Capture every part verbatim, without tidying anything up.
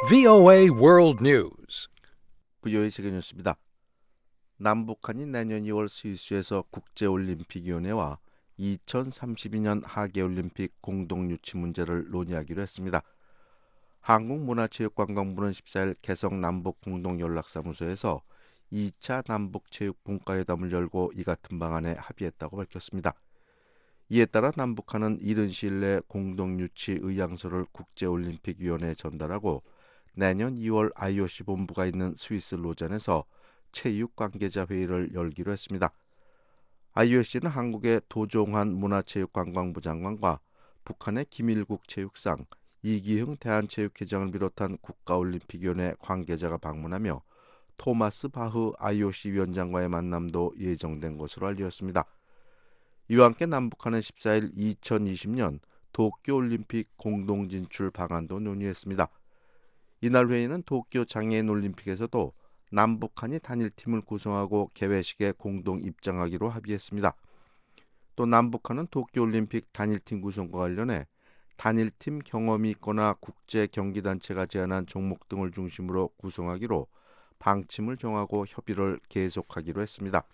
브이오에이 World News. 브이오에이 세계 뉴스입니다. 남북한이 내년 이월 스위스에서 국제올림픽위원회와 이천삼십이 년 하계올림픽 공동유치 문제를 논의하기로 했습니다. 한국문화체육관광부는 십사일 개성 남북공동연락사무소에서 이 차 남북체육분과회담을 열고 이 같은 방안에 합의했다고 밝혔습니다. 이에 따라 남북한은 이른 시일 내 공동유치 의향서를 국제올림픽위원회에 전달하고 내년 이월 아이오씨 본부가 있는 스위스 로잔에서 체육 관계자 회의를 열기로 했습니다. 아이오씨는 한국의 도종환 문화체육관광부 장관과 북한의 김일국 체육상, 이기흥 대한체육회장을 비롯한 국가올림픽위원회 관계자가 방문하며 토마스 바흐 아이오씨 위원장과의 만남도 예정된 것으로 알려졌습니다. 이와 함께 남북한은 십사일 이천이십 년 도쿄올림픽 공동진출 방안도 논의했습니다. 이날 회의는 도쿄 장애인 올림픽에서도 남북한이 단일팀을 구성하고 개회식에 공동 입장하기로 합의했습니다. 또 남북한은 도쿄올림픽 단일팀 구성과 관련해 단일팀 경험이 있거나 국제 경기단체가 제안한 종목 등을 중심으로 구성하기로 방침을 정하고 협의를 계속하기로 했습니다.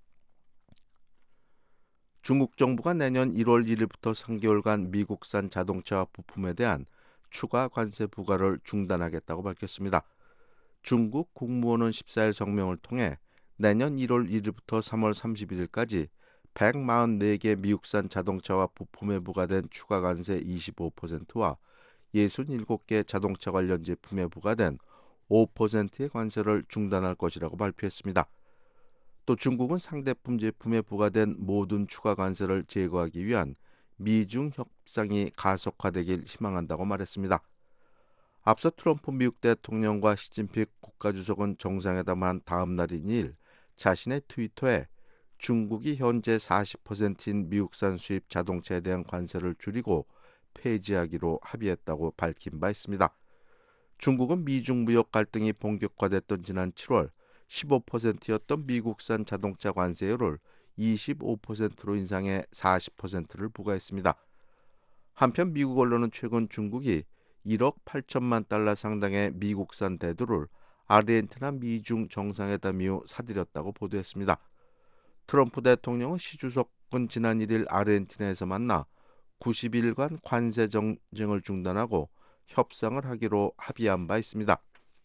중국 정부가 내년 일월 일일부터 삼 개월간 미국산 자동차 부품에 대한 추가 관세 부과를 중단하겠다고 밝혔습니다. 중국 국무원은 십사일 성명을 통해 내년 일월 일일부터 삼월 삼십일일까지 백사십사 개 미국산 자동차와 부품에 부과된 추가 관세 이십오 퍼센트와 육십칠 개 자동차 관련 제품에 부과된 오 퍼센트의 관세를 중단할 것이라고 발표했습니다. 또 중국은 상대품 제품에 부과된 모든 추가 관세를 제거하기 위한 미중 협상이 가속화되길 희망한다고 말했습니다. 앞서 트럼프 미국 대통령과 시진핑 국가주석은 정상회담한 다음 날인 일 자신의 트위터에 중국이 현재 사십 퍼센트인 미국산 수입 자동차에 대한 관세를 줄이고 폐지하기로 합의했다고 밝힌 바 있습니다. 중국은 미중 무역 갈등이 본격화됐던 지난 칠월 십오 퍼센트였던 미국산 자동차 관세율을 이십오 퍼센트로 인상해 사십 퍼센트를 부과했습니다. 한편 미국 언론은 최근 중국이 일억 팔천만 달러 상당의 미국산 대두를 아르헨티나 미중 정상회담 이후 사들였다고 보도했습니다. 트럼프 대통령은 시 주석은 지난 일일 아르헨티나에서 만나 구십 일간 관세 정쟁을 중단하고 협상을 하기로 합의한 바 있습니다.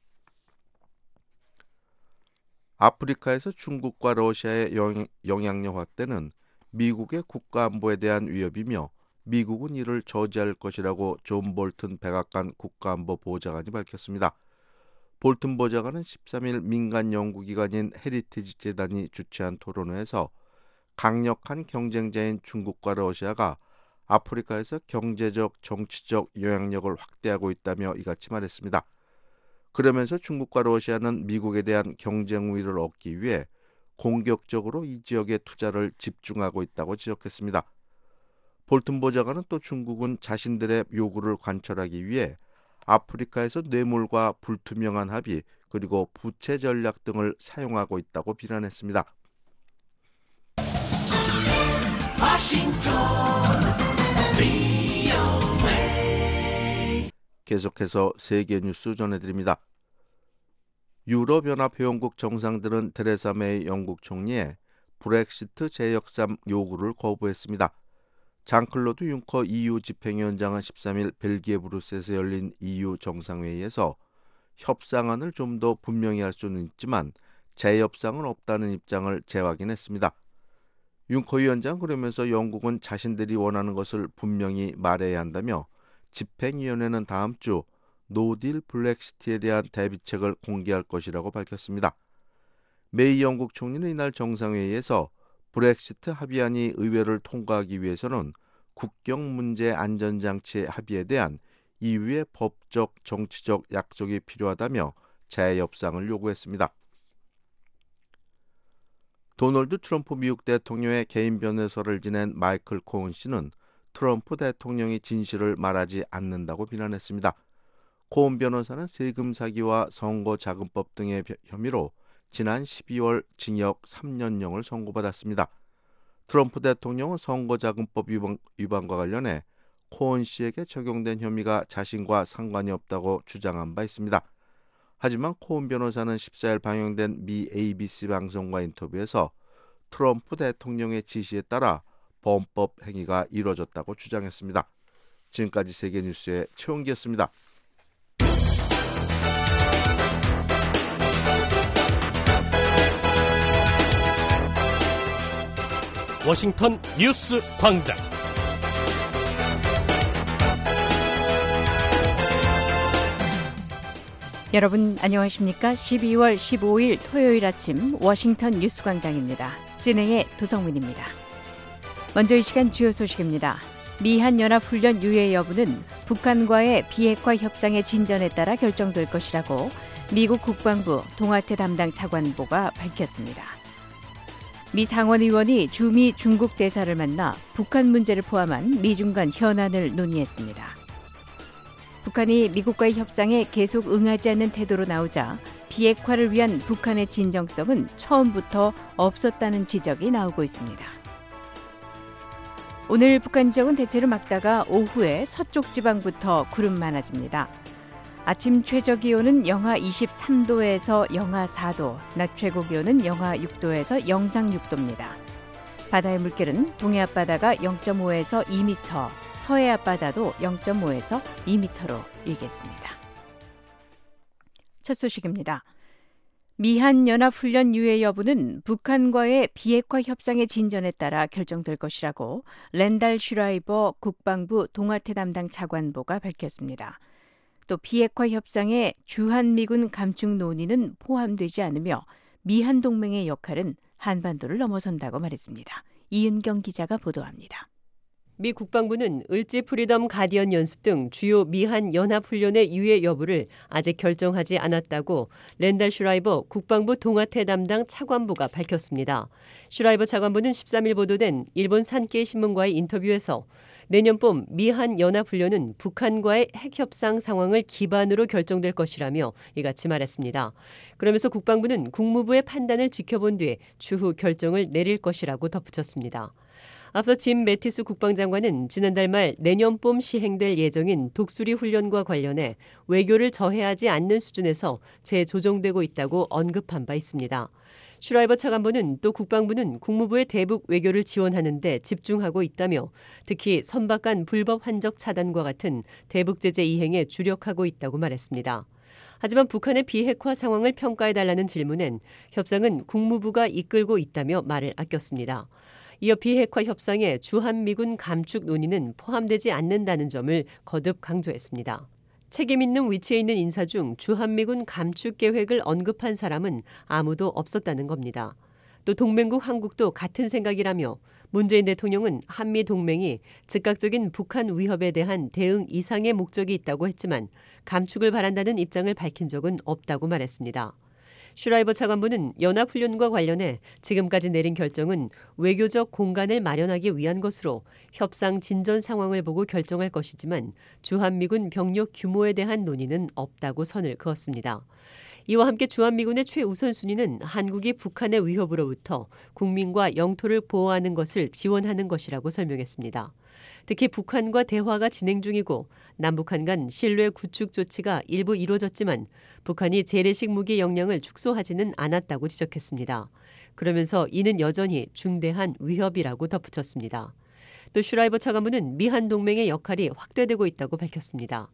아프리카에서 중국과 러시아의 영향력 확대는 미국의 국가안보에 대한 위협이며 미국은 이를 저지할 것이라고 존 볼튼 백악관 국가안보 보좌관이 밝혔습니다. 볼튼 보좌관은 십삼일 민간 연구기관인 헤리티지 재단이 주최한 토론회에서 강력한 경쟁자인 중국과 러시아가 아프리카에서 경제적, 정치적 영향력을 확대하고 있다며 이같이 말했습니다. 그러면서 중국과 러시아는 미국에 대한 경쟁 우위를 얻기 위해 공격적으로 이 지역에 투자를 집중하고 있다고 지적했습니다. 볼튼 보좌관은 또 중국은 자신들의 요구를 관철하기 위해 아프리카에서 뇌물과 불투명한 합의 그리고 부채 전략 등을 사용하고 있다고 비난했습니다. 워싱턴 계속해서 세계 뉴스 전해드립니다. 유럽연합회원국 정상들은 테레사 메이 영국 총리의 브렉시트 재역삼 요구를 거부했습니다. 장클로드 융커 이유 집행위원장은 십삼일 벨기에 브뤼셀에서 열린 이유 정상회의에서 협상안을 좀 더 분명히 할 수는 있지만 재협상은 없다는 입장을 재확인했습니다. 융커 위원장은 그러면서 영국은 자신들이 원하는 것을 분명히 말해야 한다며 집행위원회는 다음 주 노딜 블랙시트에 대한 대비책을 공개할 것이라고 밝혔습니다. 메이 영국 총리는 이날 정상회의에서 브렉시트 합의안이 의회를 통과하기 위해서는 국경 문제 안전장치 합의에 대한 이유의 법적, 정치적 약속이 필요하다며 재협상을 요구했습니다. 도널드 트럼프 미국 대통령의 개인 변호사를 지낸 마이클 코은 씨는 트럼프 대통령이 진실을 말하지 않는다고 비난했습니다. 코은 변호사는 세금 사기와 선거자금법 등의 혐의로 지난 십이월 징역 삼 년형을 선고받았습니다. 트럼프 대통령은 선거자금법 위반, 위반과 관련해 코언 씨에게 적용된 혐의가 자신과 상관이 없다고 주장한 바 있습니다. 하지만 코언 변호사는 십사 일 방영된 미 에이비씨 방송과 인터뷰에서 트럼프 대통령의 지시에 따라 범법 행위가 이루어졌다고 주장했습니다. 지금까지 세계뉴스의 최홍기였습니다. 워싱턴 뉴스 광장. 여러분 안녕하십니까? 십이월 십오일 토요일 아침 워싱턴 뉴스 광장입니다. 진행의 도성민입니다. 먼저 이 시간 주요 소식입니다. 미한연합훈련 유예 여부는 북한과의 비핵화 협상의 진전에 따라 결정될 것이라고 미국 국방부 동아태 담당 차관보가 밝혔습니다. 미 상원의원이 주미 중국 대사를 만나 북한 문제를 포함한 미중 간 현안을 논의했습니다. 북한이 미국과의 협상에 계속 응하지 않는 태도로 나오자 비핵화를 위한 북한의 진정성은 처음부터 없었다는 지적이 나오고 있습니다. 오늘 북한 지역은 대체로 맑다가 오후에 서쪽 지방부터 구름 많아집니다. 아침 최저 기온은 영하 이십삼 도에서 영하 사 도, 낮 최고 기온은 영하 육 도에서 영상 육 도입니다. 바다의 물결은 동해 앞바다가 영 점 오에서 이 미터, 서해 앞바다도 영 점 오에서 이 미터로 일겠습니다. 첫 소식입니다. 미한연합훈련 유예 여부는 북한과의 비핵화 협상의 진전에 따라 결정될 것이라고 랜달 슈라이버 국방부 동아태 담당 차관보가 밝혔습니다. 또 비핵화 협상에 주한미군 감축 논의는 포함되지 않으며 미한 동맹의 역할은 한반도를 넘어선다고 말했습니다. 이은경 기자가 보도합니다. 미 국방부는 을지 프리덤 가디언 연습 등 주요 미한 연합훈련의 유예 여부를 아직 결정하지 않았다고 랜달 슈라이버 국방부 동아태 담당 차관보가 밝혔습니다. 슈라이버 차관보는 십삼 일 보도된 일본 산케이 신문과의 인터뷰에서 내년 봄 미한 연합훈련은 북한과의 핵협상 상황을 기반으로 결정될 것이라며 이같이 말했습니다. 그러면서 국방부는 국무부의 판단을 지켜본 뒤 추후 결정을 내릴 것이라고 덧붙였습니다. 앞서 짐 매티스 국방장관은 지난달 말 내년 봄 시행될 예정인 독수리 훈련과 관련해 외교를 저해하지 않는 수준에서 재조정되고 있다고 언급한 바 있습니다. 슈라이버 차관보는 또 국방부는 국무부의 대북 외교를 지원하는 데 집중하고 있다며 특히 선박 간 불법 환적 차단과 같은 대북 제재 이행에 주력하고 있다고 말했습니다. 하지만 북한의 비핵화 상황을 평가해달라는 질문엔 협상은 국무부가 이끌고 있다며 말을 아꼈습니다. 이어 비핵화 협상에 주한미군 감축 논의는 포함되지 않는다는 점을 거듭 강조했습니다. 책임 있는 위치에 있는 인사 중 주한미군 감축 계획을 언급한 사람은 아무도 없었다는 겁니다. 또 동맹국 한국도 같은 생각이라며 문재인 대통령은 한미 동맹이 즉각적인 북한 위협에 대한 대응 이상의 목적이 있다고 했지만 감축을 바란다는 입장을 밝힌 적은 없다고 말했습니다. 슈라이버 차관보는 연합훈련과 관련해 지금까지 내린 결정은 외교적 공간을 마련하기 위한 것으로 협상 진전 상황을 보고 결정할 것이지만 주한미군 병력 규모에 대한 논의는 없다고 선을 그었습니다. 이와 함께 주한미군의 최우선순위는 한국이 북한의 위협으로부터 국민과 영토를 보호하는 것을 지원하는 것이라고 설명했습니다. 특히 북한과 대화가 진행 중이고 남북한 간 신뢰 구축 조치가 일부 이루어졌지만 북한이 재래식 무기 역량을 축소하지는 않았다고 지적했습니다. 그러면서 이는 여전히 중대한 위협이라고 덧붙였습니다. 또 슈라이버 차관보는 미한 동맹의 역할이 확대되고 있다고 밝혔습니다.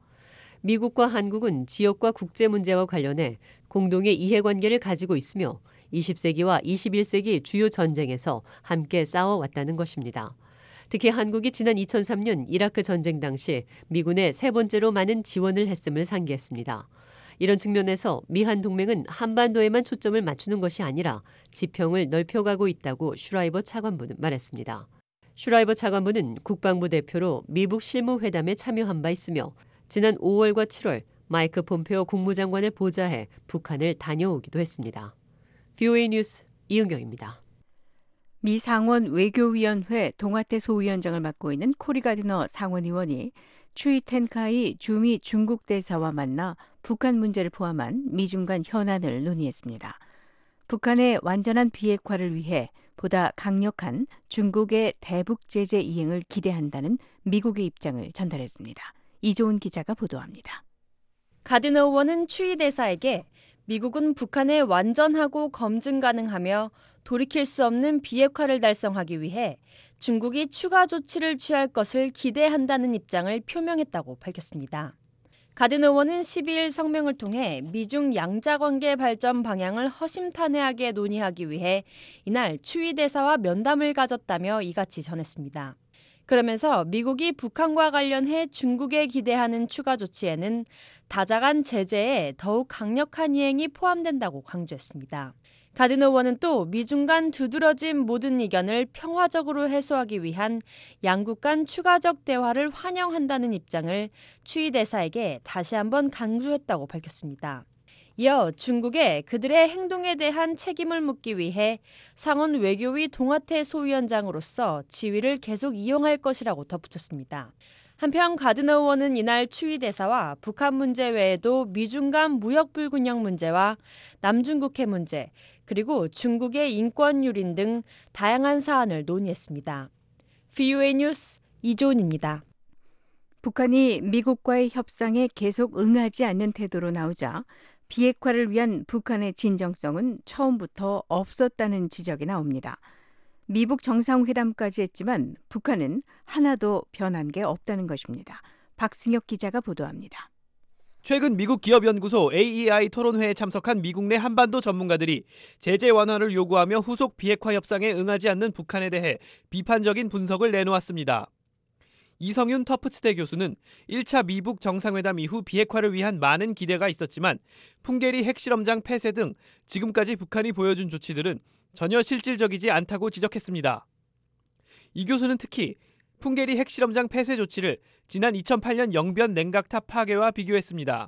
미국과 한국은 지역과 국제 문제와 관련해 공동의 이해관계를 가지고 있으며 이십 세기와 이십일 세기 주요 전쟁에서 함께 싸워왔다는 것입니다. 특히 한국이 지난 이천삼 년 이라크 전쟁 당시 미군에 세 번째로 많은 지원을 했음을 상기했습니다. 이런 측면에서 미한 동맹은 한반도에만 초점을 맞추는 것이 아니라 지평을 넓혀가고 있다고 슈라이버 차관보는 말했습니다. 슈라이버 차관보는 국방부 대표로 미북 실무회담에 참여한 바 있으며 지난 오월과 칠월 마이크 폼페오 국무장관을 보좌해 북한을 다녀오기도 했습니다. 브이오에이 뉴스 이은경입니다. 미 상원 외교위원회 동아태 소위원장을 맡고 있는 코리 가디너 상원의원이 추이 텐카이 주미 중국 대사와 만나 북한 문제를 포함한 미중 간 현안을 논의했습니다. 북한의 완전한 비핵화를 위해 보다 강력한 중국의 대북 제재 이행을 기대한다는 미국의 입장을 전달했습니다. 이조은 기자가 보도합니다. 가디너 의원은 추이 대사에게 미국은 북한에 완전하고 검증 가능하며 돌이킬 수 없는 비핵화를 달성하기 위해 중국이 추가 조치를 취할 것을 기대한다는 입장을 표명했다고 밝혔습니다. 가디너 의원은 십이일 성명을 통해 미중 양자관계 발전 방향을 허심탄회하게 논의하기 위해 이날 추이 대사와 면담을 가졌다며 이같이 전했습니다. 그러면서 미국이 북한과 관련해 중국에 기대하는 추가 조치에는 다자간 제재에 더욱 강력한 이행이 포함된다고 강조했습니다. 가디너 의원은 또 미중 간 두드러진 모든 이견을 평화적으로 해소하기 위한 양국 간 추가적 대화를 환영한다는 입장을 추이 대사에게 다시 한번 강조했다고 밝혔습니다. 이어 중국에 그들의 행동에 대한 책임을 묻기 위해 상원 외교위 동아태 소위원장으로서 지위를 계속 이용할 것이라고 덧붙였습니다. 한편 가디너 의원은 이날 추이 대사와 북한 문제 외에도 미중 간 무역 불균형 문제와 남중국해 문제, 그리고 중국의 인권 유린 등 다양한 사안을 논의했습니다. 브이오에이 뉴스 이조은입니다. 북한이 미국과의 협상에 계속 응하지 않는 태도로 나오자 비핵화를 위한 북한의 진정성은 처음부터 없었다는 지적이 나옵니다. 미북 정상회담까지 했지만 북한은 하나도 변한 게 없다는 것입니다. 박승혁 기자가 보도합니다. 최근 미국 기업연구소 에이이아이 토론회에 참석한 미국 내 한반도 전문가들이 제재 완화를 요구하며 후속 비핵화 협상에 응하지 않는 북한에 대해 비판적인 분석을 내놓았습니다. 이성윤 터프츠대 교수는 일 차 미북 정상회담 이후 비핵화를 위한 많은 기대가 있었지만 풍계리 핵실험장 폐쇄 등 지금까지 북한이 보여준 조치들은 전혀 실질적이지 않다고 지적했습니다. 이 교수는 특히 풍계리 핵실험장 폐쇄 조치를 지난 이천팔 년 영변 냉각탑 파괴와 비교했습니다.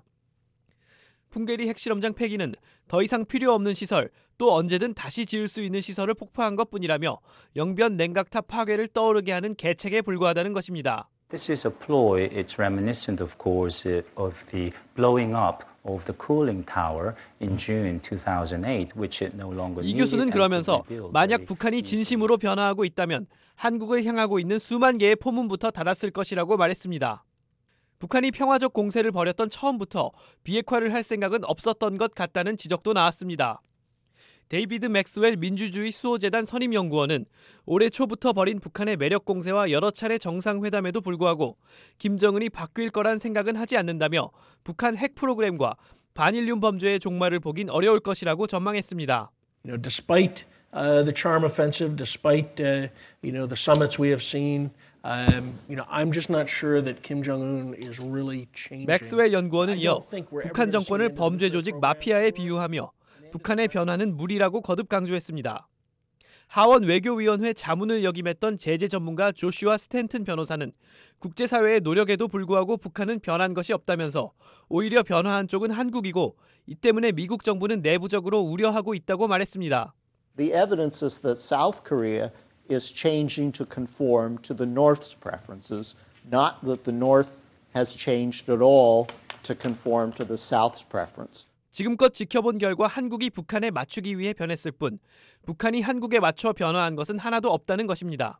풍계리 핵실험장 폐기는 더 이상 필요 없는 시설, 또 언제든 다시 지을 수 있는 시설을 폭파한 것뿐이라며 영변 냉각탑 파괴를 떠오르게 하는 계책에 불과하다는 것입니다. This is a ploy. It's reminiscent, of course, of the blowing up of the cooling tower in June two thousand eight, which it no longer needed. 이 교수는 그러면서 만약 북한이 진심으로 변화하고 있다면 한국을 향하고 있는 수만 개의 포문부터 닫았을 것이라고 말했습니다. 북한이 평화적 공세를 벌였던 처음부터 비핵화를 할 생각은 없었던 것 같다는 지적도 나왔습니다. 데이비드 맥스웰 민주주의 수호재단 선임연구원은 올해 초부터 벌인 북한의 매력 공세와 여러 차례 정상회담에도 불구하고 김정은이 바뀔 거란 생각은 하지 않는다며 북한 핵 프로그램과 반일륜 범죄의 종말을 보긴 어려울 것이라고 전망했습니다. You know, despite uh, the charm offensive, despite uh, you know the summits we have seen, um, you know, I'm just not sure that Kim Jong-un is really changing. 맥스웰 연구원은 이어 북한 정권을 범죄 조직 마피아에 비유하며 북한의 변화는 무리라고 거듭 강조했습니다. 하원 외교위원회 자문을 역임했던 제재 전문가 조슈아 스탠튼 변호사는 국제사회의 노력에도 불구하고 북한은 변한 것이 없다면서 오히려 변화한 쪽은 한국이고 이 때문에 미국 정부는 내부적으로 우려하고 있다고 말했습니다. The evidence is that South Korea is changing to conform to the North's preferences, not that the North has changed at all to conform to the South's preference. 지금껏 지켜본 결과 한국이 북한에 맞추기 위해 변했을 뿐 북한이 한국에 맞춰 변화한 것은 하나도 없다는 것입니다.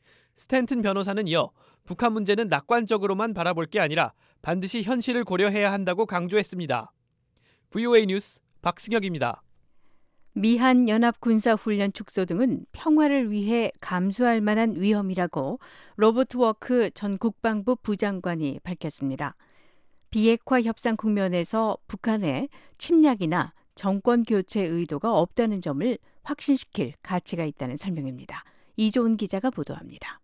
스탠튼 변호사는 이어 북한 문제는 낙관적으로만 바라볼 게 아니라 반드시 현실을 고려해야 한다고 강조했습니다. 브이오에이 뉴스 박승혁입니다. 미한 연합 군사훈련 축소 등은 평화를 위해 감수할 만한 위험이라고 로버트 워크 전 국방부 부장관이 밝혔습니다. 비핵화 협상 국면에서 북한의 침략이나 정권 교체 의도가 없다는 점을 확신시킬 가치가 있다는 설명입니다. 이조은 기자가 보도합니다.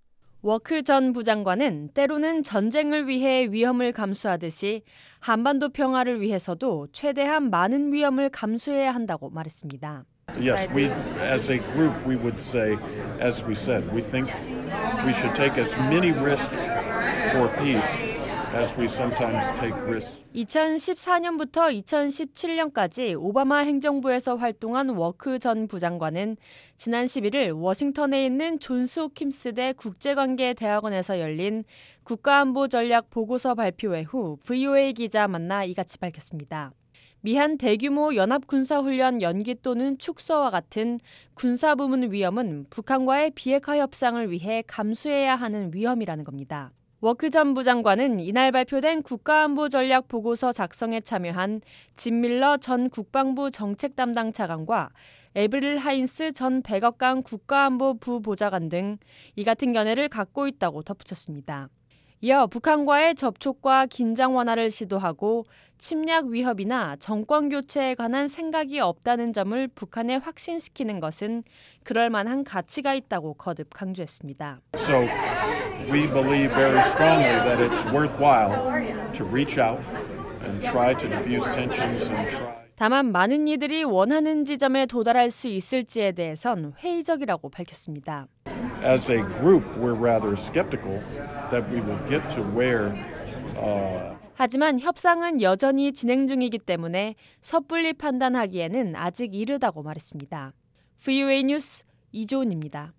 워크 전 부장관은 때로는 전쟁을 위해 위험을 감수하듯이 한반도 평화를 위해서도 최대한 많은 위험을 감수해야 한다고 말했습니다. Yes, we as a group we would say, as we said, we think we should take as many risks for peace. As we sometimes take risks. 이천십사 년부터 이천십칠 년까지 오바마 행정부에서 활동한 워크 전 부장관은 지난 십일 일 워싱턴에 있는 존스 홉킨스대 국제관계대학원에서 열린 국가안보 전략 보고서 발표회 후 브이오에이 기자 만나 이같이 밝혔습니다. 미한 대규모 연합군사훈련 연기 또는 축소와 같은 군사부문 위험은 북한과의 비핵화 협상을 위해 감수해야 하는 위험이라는 겁니다. 워크 전 부장관은 이날 발표된 국가안보 전략 보고서 작성에 참여한 짐 밀러 전 국방부 정책 담당 차관과 에브릴 하인스 전 백악관 국가안보 부보좌관 등 이 같은 견해를 갖고 있다고 덧붙였습니다. 이어 북한과의 접촉과 긴장 완화를 시도하고 침략 위협이나 정권 교체에 관한 생각이 없다는 점을 북한에 확신시키는 것은 그럴 만한 가치가 있다고 거듭 강조했습니다. So we believe very strongly that it's worthwhile to reach out and try to diffuse tensions and try. 다만 많은 이들이 원하는 지점에 도달할 수 있을지에 대해선 회의적이라고 밝혔습니다. As a group, we're rather skeptical that we will get to where uh, 하지만 협상은 여전히 진행 중이기 때문에 섣불리 판단하기에는 아직 이르다고 말했습니다. 브이오에이 뉴스 이조은입니다.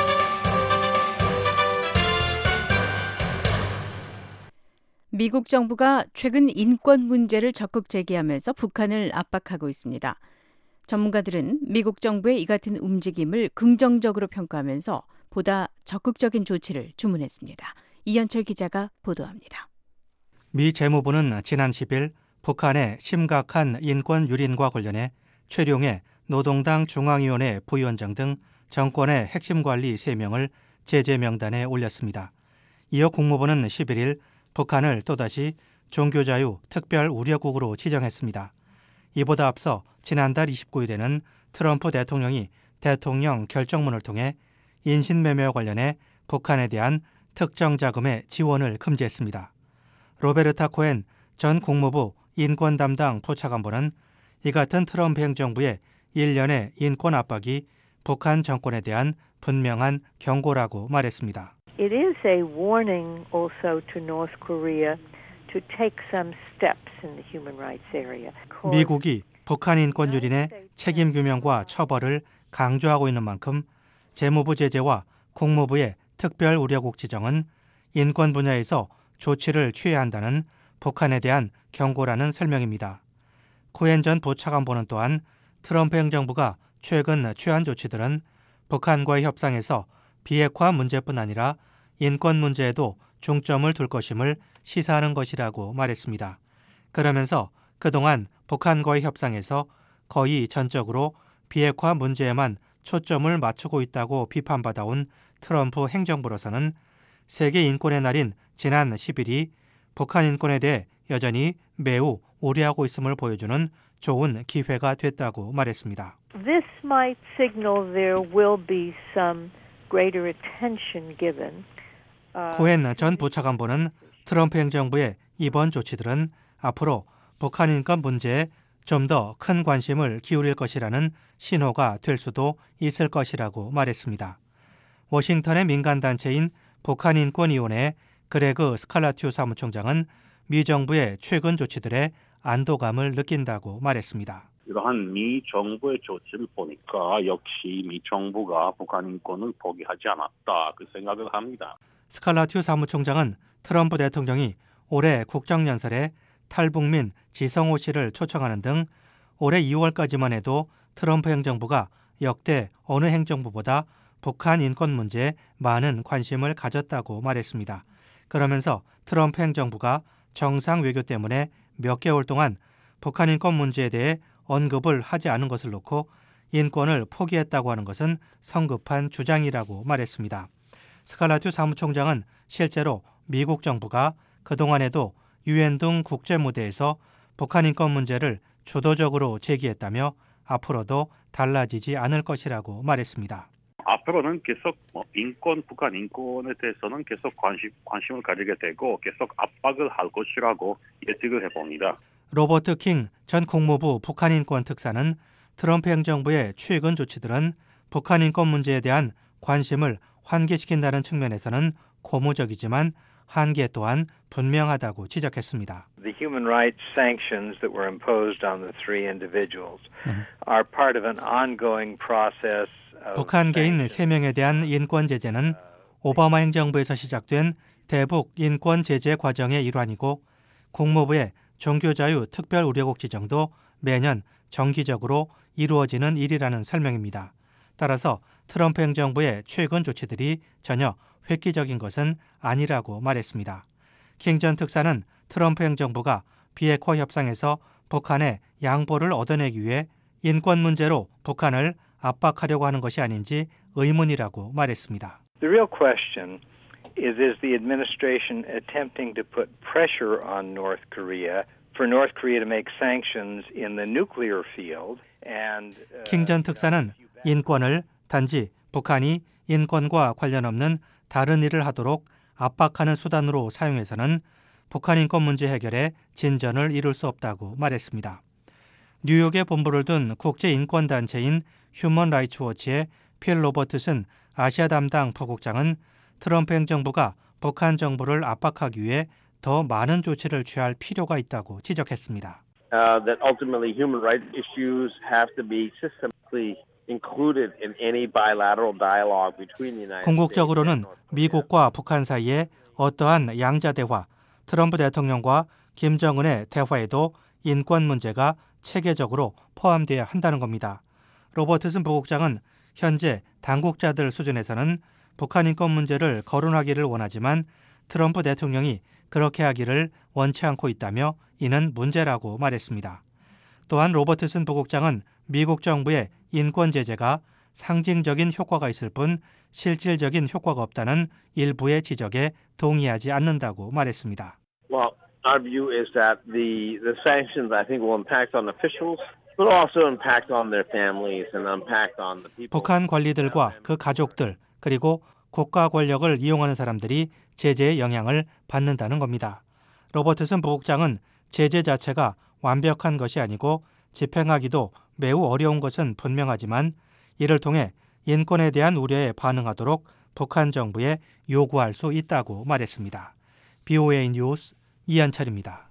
미국 정부가 최근 인권 문제를 적극 제기하면서 북한을 압박하고 있습니다. 전문가들은 미국 정부의 이 같은 움직임을 긍정적으로 평가하면서 보다 적극적인 조치를 주문했습니다. 이현철 기자가 보도합니다. 미 재무부는 지난 십일 북한의 심각한 인권 유린과 관련해 최룡해 노동당 중앙위원회 부위원장 등 정권의 핵심 관리 세 명을 제재 명단에 올렸습니다. 이어 국무부는 십일 일 북한을 또다시 종교자유 특별 우려국으로 지정했습니다. 이보다 앞서 지난달 이십구 일에는 트럼프 대통령이 대통령 결정문을 통해 인신매매와 관련해 북한에 대한 특정 자금의 지원을 금지했습니다. 로베르타 코엔 전 국무부 인권 담당 포차관보는 이 같은 트럼프 행정부의 일련의 인권 압박이 북한 정권에 대한 분명한 경고라고 말했습니다. It is a warning also to North Korea to take some steps in the human rights area. 미국이 북한 인권 유린의 책임 규명과 처벌을 강조하고 있는 만큼 재무부 제재와 국무부의 특별 우려국 지정은 인권 분야에서 조치를 취해야 한다는 북한에 대한 경고라는 설명입니다. 코엔 전 부차관보는 또한 트럼프 행정부가 최근 취한 조치들은 북한과의 협상에서 비핵화 문제뿐 아니라 인권 문제에도 중점을 둘 것임을 시사하는 것이라고 말했습니다. 그러면서 그동안 북한과의 협상에서 거의 전적으로 비핵화 문제에만 초점을 맞추고 있다고 비판받아온 트럼프 행정부로서는 세계 인권의 날인 지난 십 일이 북한 인권에 대해 여전히 매우 우려하고 있음을 보여주는 좋은 기회가 됐다고 말했습니다. This might signal there will be some greater attention given. 코엔 전 부차관보는 트럼프 행정부의 이번 조치들은 앞으로 북한 인권 문제에 좀 더 큰 관심을 기울일 것이라는 신호가 될 수도 있을 것이라고 말했습니다. 워싱턴의 민간단체인 북한인권위원회 그레그 스칼라튜 사무총장은 미 정부의 최근 조치들에 안도감을 느낀다고 말했습니다. 이러한 미 정부의 조치를 보니까 역시 미 정부가 북한 인권을 포기하지 않았다 그 생각을 합니다. 스칼라튜 사무총장은 트럼프 대통령이 올해 국정연설에 탈북민 지성호 씨를 초청하는 등 올해 이월까지만 해도 트럼프 행정부가 역대 어느 행정부보다 북한 인권 문제에 많은 관심을 가졌다고 말했습니다. 그러면서 트럼프 행정부가 정상 외교 때문에 몇 개월 동안 북한 인권 문제에 대해 언급을 하지 않은 것을 놓고 인권을 포기했다고 하는 것은 성급한 주장이라고 말했습니다. 스칼라튜 사무총장은 실제로 미국 정부가 그동안에도 유엔 등 국제 무대에서 북한 인권 문제를 주도적으로 제기했다며 앞으로도 달라지지 않을 것이라고 말했습니다. 앞으로는 계속 인권, 북한 인권에 대해서는 계속 관심, 관심을 가지게 되고 계속 압박을 할 것이라고 예측을 해봅니다. 로버트 킹 전 국무부 북한 인권 특사는 트럼프 행정부의 최근 조치들은 북한 인권 문제에 대한 관심을 환기시킨다는 측면에서는 고무적이지만 한계 또한 분명하다고 지적했습니다. The human rights sanctions that were imposed on the three individuals are part of an ongoing process. 북한 개인 세 명에 대한 인권 제재는 오바마 행정부에서 시작된 대북 인권 제재 과정의 일환이고 국무부의 종교자유 특별우려국 지정도 매년 정기적으로 이루어지는 일이라는 설명입니다. 따라서 트럼프 행정부의 최근 조치들이 전혀 획기적인 것은 아니라고 말했습니다. 킹 전 특사는 트럼프 행정부가 비핵화 협상에서 북한의 양보를 얻어내기 위해 인권 문제로 북한을 압박하려고 하는 것이 아닌지 의문이라고 말했습니다. The real question is, is the administration attempting to put pressure on North Korea for North Korea to make sanctions in the nuclear field? And 킹 전 특사는 인권을 단지 북한이 인권과 관련 없는 다른 일을 하도록 압박하는 수단으로 사용해서는 북한 인권 문제 해결에 진전을 이룰 수 없다고 말했습니다. 뉴욕에 본부를 둔 국제인권단체인 휴먼 라이츠 워치의 필 로버트슨 아시아 담당 부국장은 트럼프 행정부가 북한 정부를 압박하기 위해 더 많은 조치를 취할 필요가 있다고 지적했습니다. Uh, that ultimately human rights issues have to be systemically included in any bilateral dialogue between the United States. 궁극적으로는 미국과 북한 사이에 어떠한 양자 대화, 트럼프 대통령과 김정은의 대화에도 인권 문제가 체계적으로 포함되어야 한다는 겁니다. 로버트슨 부국장은 현재 당국자들 수준에서는 북한 인권 문제를 거론하기를 원하지만 트럼프 대통령이 그렇게 하기를 원치 않고 있다며 이는 문제라고 말했습니다. 또한 로버트슨 부국장은 미국 정부의 인권 제재가 상징적인 효과가 있을 뿐 실질적인 효과가 없다는 일부의 지적에 동의하지 않는다고 말했습니다. Well, our view is that the the sanctions I think will impact on officials, but also impact on their families and impact on the people. 북한 관리들과 그 가족들 그리고 국가 권력을 이용하는 사람들이 제재의 영향을 받는다는 겁니다. 로버트슨 부국장은 제재 자체가 완벽한 것이 아니고 집행하기도 매우 어려운 것은 분명하지만 이를 통해 인권에 대한 우려에 반응하도록 북한 정부에 요구할 수 있다고 말했습니다. 비오에이 뉴스 이한철입니다.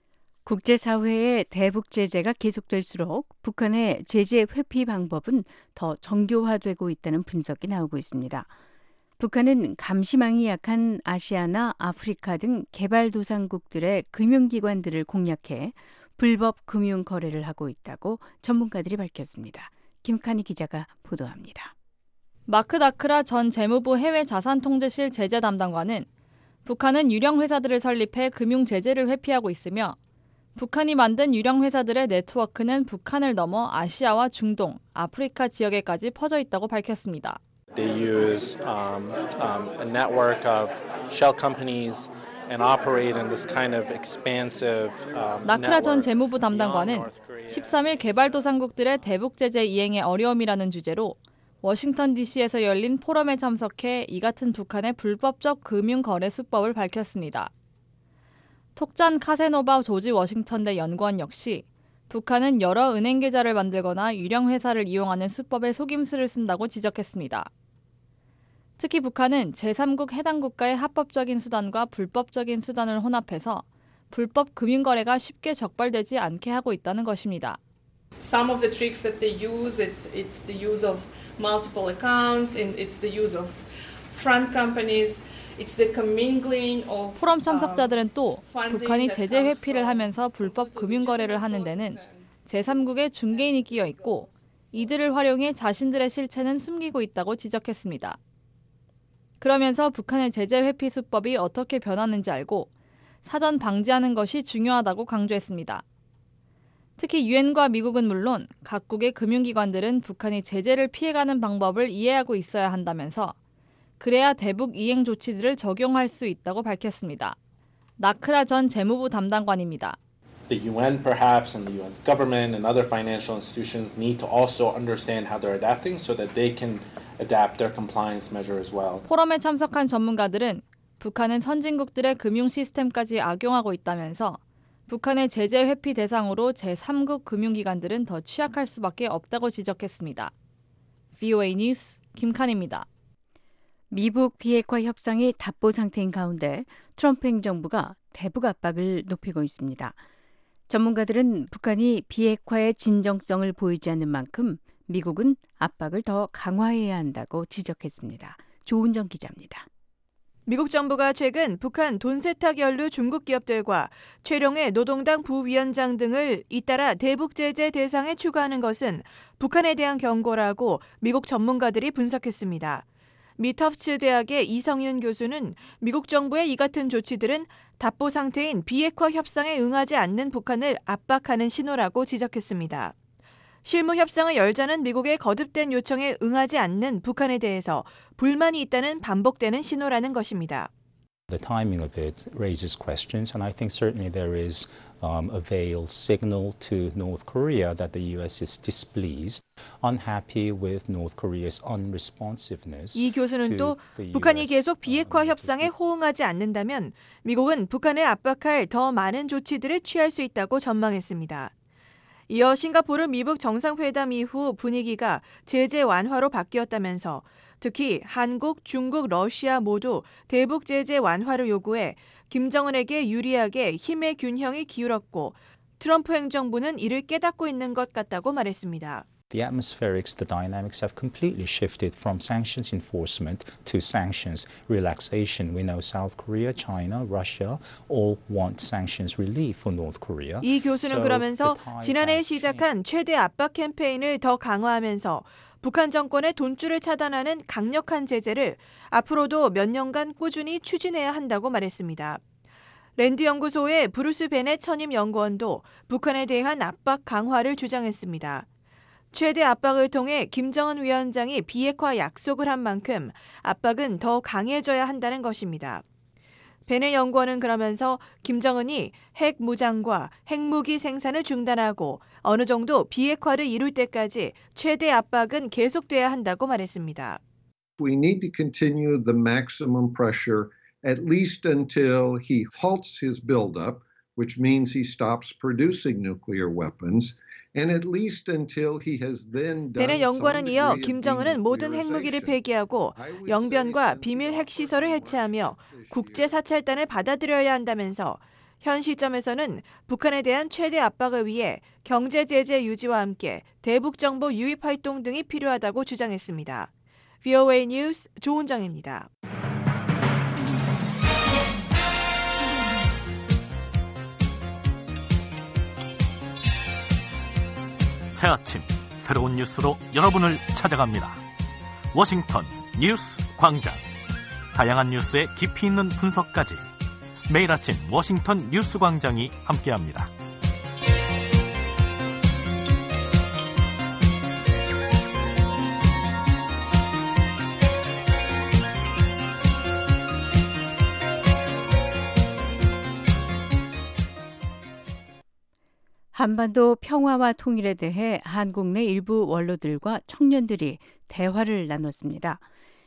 국제사회의 대북 제재가 계속될수록 북한의 제재 회피 방법은 더 정교화되고 있다는 분석이 나오고 있습니다. 북한은 감시망이 약한 아시아나 아프리카 등 개발도상국들의 금융기관들을 공략해 불법 금융 거래를 하고 있다고 전문가들이 밝혔습니다. 김칸희 기자가 보도합니다. 마크 다크라 전 재무부 해외자산통제실 제재 담당관은 북한은 유령 회사들을 설립해 금융 제재를 회피하고 있으며 북한이 만든 유령 회사들의 네트워크는 북한을 넘어 아시아와 중동, 아프리카 지역에까지 퍼져 있다고 밝혔습니다. They use um, um, a network of shell companies and operate in this kind of expansive um, 나크라 전 재무부 담당관은 십삼 일 개발도상국들의 대북 제재 이행의 어려움이라는 주제로 워싱턴 디씨에서 열린 포럼에 참석해 이 같은 북한의 불법적 금융 거래 수법을 밝혔습니다. 톡잔 카세노바 조지 워싱턴대 연구원 역시 북한은 여러 은행 계좌를 만들거나 유령 회사를 이용하는 수법의 속임수를 쓴다고 지적했습니다. 특히 북한은 제삼국 해당 국가의 합법적인 수단과 불법적인 수단을 혼합해서 불법 금융거래가 쉽게 적발되지 않게 하고 있다는 것입니다. Some of the tricks that they use, it's, it's the use of multiple accounts, and it's the use of front companies, it's the commingling of. 포럼 참석자들은 또 북한이 제재 회피를 하면서 불법 금융거래를 하는 데는 제삼국의 중개인이 끼어 있고 이들을 활용해 자신들의 실체는 숨기고 있다고 지적했습니다. 그러면서 북한의 제재 회피 수법이 어떻게 변하는지 알고 사전 방지하는 것이 중요하다고 강조했습니다. 특히 유엔과 미국은 물론 각국의 금융기관들은 북한이 제재를 피해가는 방법을 이해하고 있어야 한다면서 그래야 대북 이행 조치들을 적용할 수 있다고 밝혔습니다. 나크라 전 재무부 담당관입니다. The U N perhaps and the U S government and other financial institutions need to also understand how they're adapting so that they can adapt their compliance measure as well. 포럼에 참석한 전문가들은 북한은 선진국들의 금융 시스템까지 악용하고 있다면서 북한의 제재 회피 대상으로 제삼국 금융기관들은 더 취약할 수밖에 없다고 지적했습니다. 비오에이 뉴스 김칸입니다. 미북 비핵화 협상이 답보 상태인 가운데 트럼프 행정부가 대북 압박을 높이고 있습니다. 전문가들은 북한이 비핵화의 진정성을 보이지 않는 만큼 미국은 압박을 더 강화해야 한다고 지적했습니다. 조은정 기자입니다. 미국 정부가 최근 북한 돈세탁 연루 중국 기업들과 최룡해 노동당 부위원장 등을 잇따라 대북 제재 대상에 추가하는 것은 북한에 대한 경고라고 미국 전문가들이 분석했습니다. 미 터프츠 대학의 이성윤 교수는 미국 정부의 이 같은 조치들은 답보 상태인 비핵화 협상에 응하지 않는 북한을 압박하는 신호라고 지적했습니다. 실무 협상을 열자는 미국의 거듭된 요청에 응하지 않는 북한에 대해서 불만이 있다는 반복되는 신호라는 것입니다. The timing of it raises questions, and I think certainly there is um, a veiled signal to North Korea that the U S is displeased, unhappy with North Korea's unresponsiveness. 이 교수는 또 북한이 계속 비핵화 협상에 호응하지 않는다면 미국은 북한을 압박할 더 많은 조치들을 취할 수 있다고 전망했습니다. 이어 싱가포르 미북 정상회담 이후 분위기가 제재 완화로 바뀌었다면서 특히 한국, 중국, 러시아 모두 대북 제재 완화를 요구해 김정은에게 유리하게 힘의 균형이 기울었고 트럼프 행정부는 이를 깨닫고 있는 것 같다고 말했습니다. The atmospherics, the dynamics have completely shifted from sanctions enforcement to sanctions relaxation. We know South Korea, China, Russia all want sanctions relief for North Korea. 이 교수는 그러면서 지난해 시작한 최대 압박 캠페인을 더 강화하면서 북한 정권의 돈줄을 차단하는 강력한 제재를 앞으로도 몇 년간 꾸준히 추진해야 한다고 말했습니다. 랜드 연구소의 브루스 베넷 선임 연구원도 북한에 대한 압박 강화를 주장했습니다. 최대 압박을 통해 김정은 위원장이 비핵화 약속을 한 만큼 압박은 더 강해져야 한다는 것입니다. 베넷 연구원은 그러면서 김정은이 핵 무장과 핵무기 생산을 중단하고 어느 정도 비핵화를 이룰 때까지 최대 압박은 계속돼야 한다고 말했습니다. We need to continue the maximum pressure at least until he halts his buildup, which means he stops producing nuclear weapons. 베넷 연구원은 이어 김정은은 모든 핵무기를 폐기하고 영변과 비밀 핵시설을 해체하며 국제사찰단을 받아들여야 한다면서 현 시점에서는 북한에 대한 최대 압박을 위해 경제제재 유지와 함께 대북정보 유입 활동 등이 필요하다고 주장했습니다. 브이오에이 뉴스 조은정입니다. 새 아침 새로운 뉴스로 여러분을 찾아갑니다. 워싱턴 뉴스 광장. 다양한 뉴스의 깊이 있는 분석까지 매일 아침 워싱턴 뉴스 광장이 함께합니다. 한반도 평화와 통일에 대해 한국 내 일부 원로들과 청년들이 대화를 나눴습니다.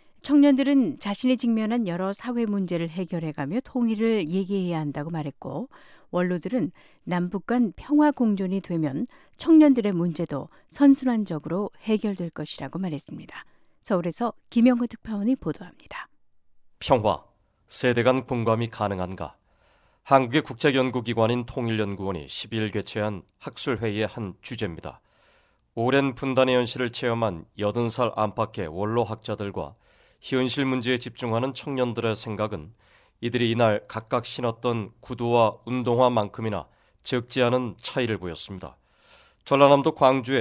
청년들은 자신이 직면한 여러 사회 문제를 해결해가며 통일을 얘기해야 한다고 말했고, 원로들은 남북 간 평화 공존이 되면 청년들의 문제도 선순환적으로 해결될 것이라고 말했습니다. 서울에서 김영호 특파원이 보도합니다. 평화, 세대 간 공감이 가능한가? 한국의 국제연구기관인 통일연구원이 십이 일 개최한 학술회의의 한 주제입니다. 오랜 분단의 현실을 체험한 여든 살 안팎의 원로 학자들과 현실 문제에 집중하는 청년들의 생각은 이들이 이날 각각 신었던 구두와 운동화만큼이나 적지 않은 차이를 보였습니다. 전라남도 광주의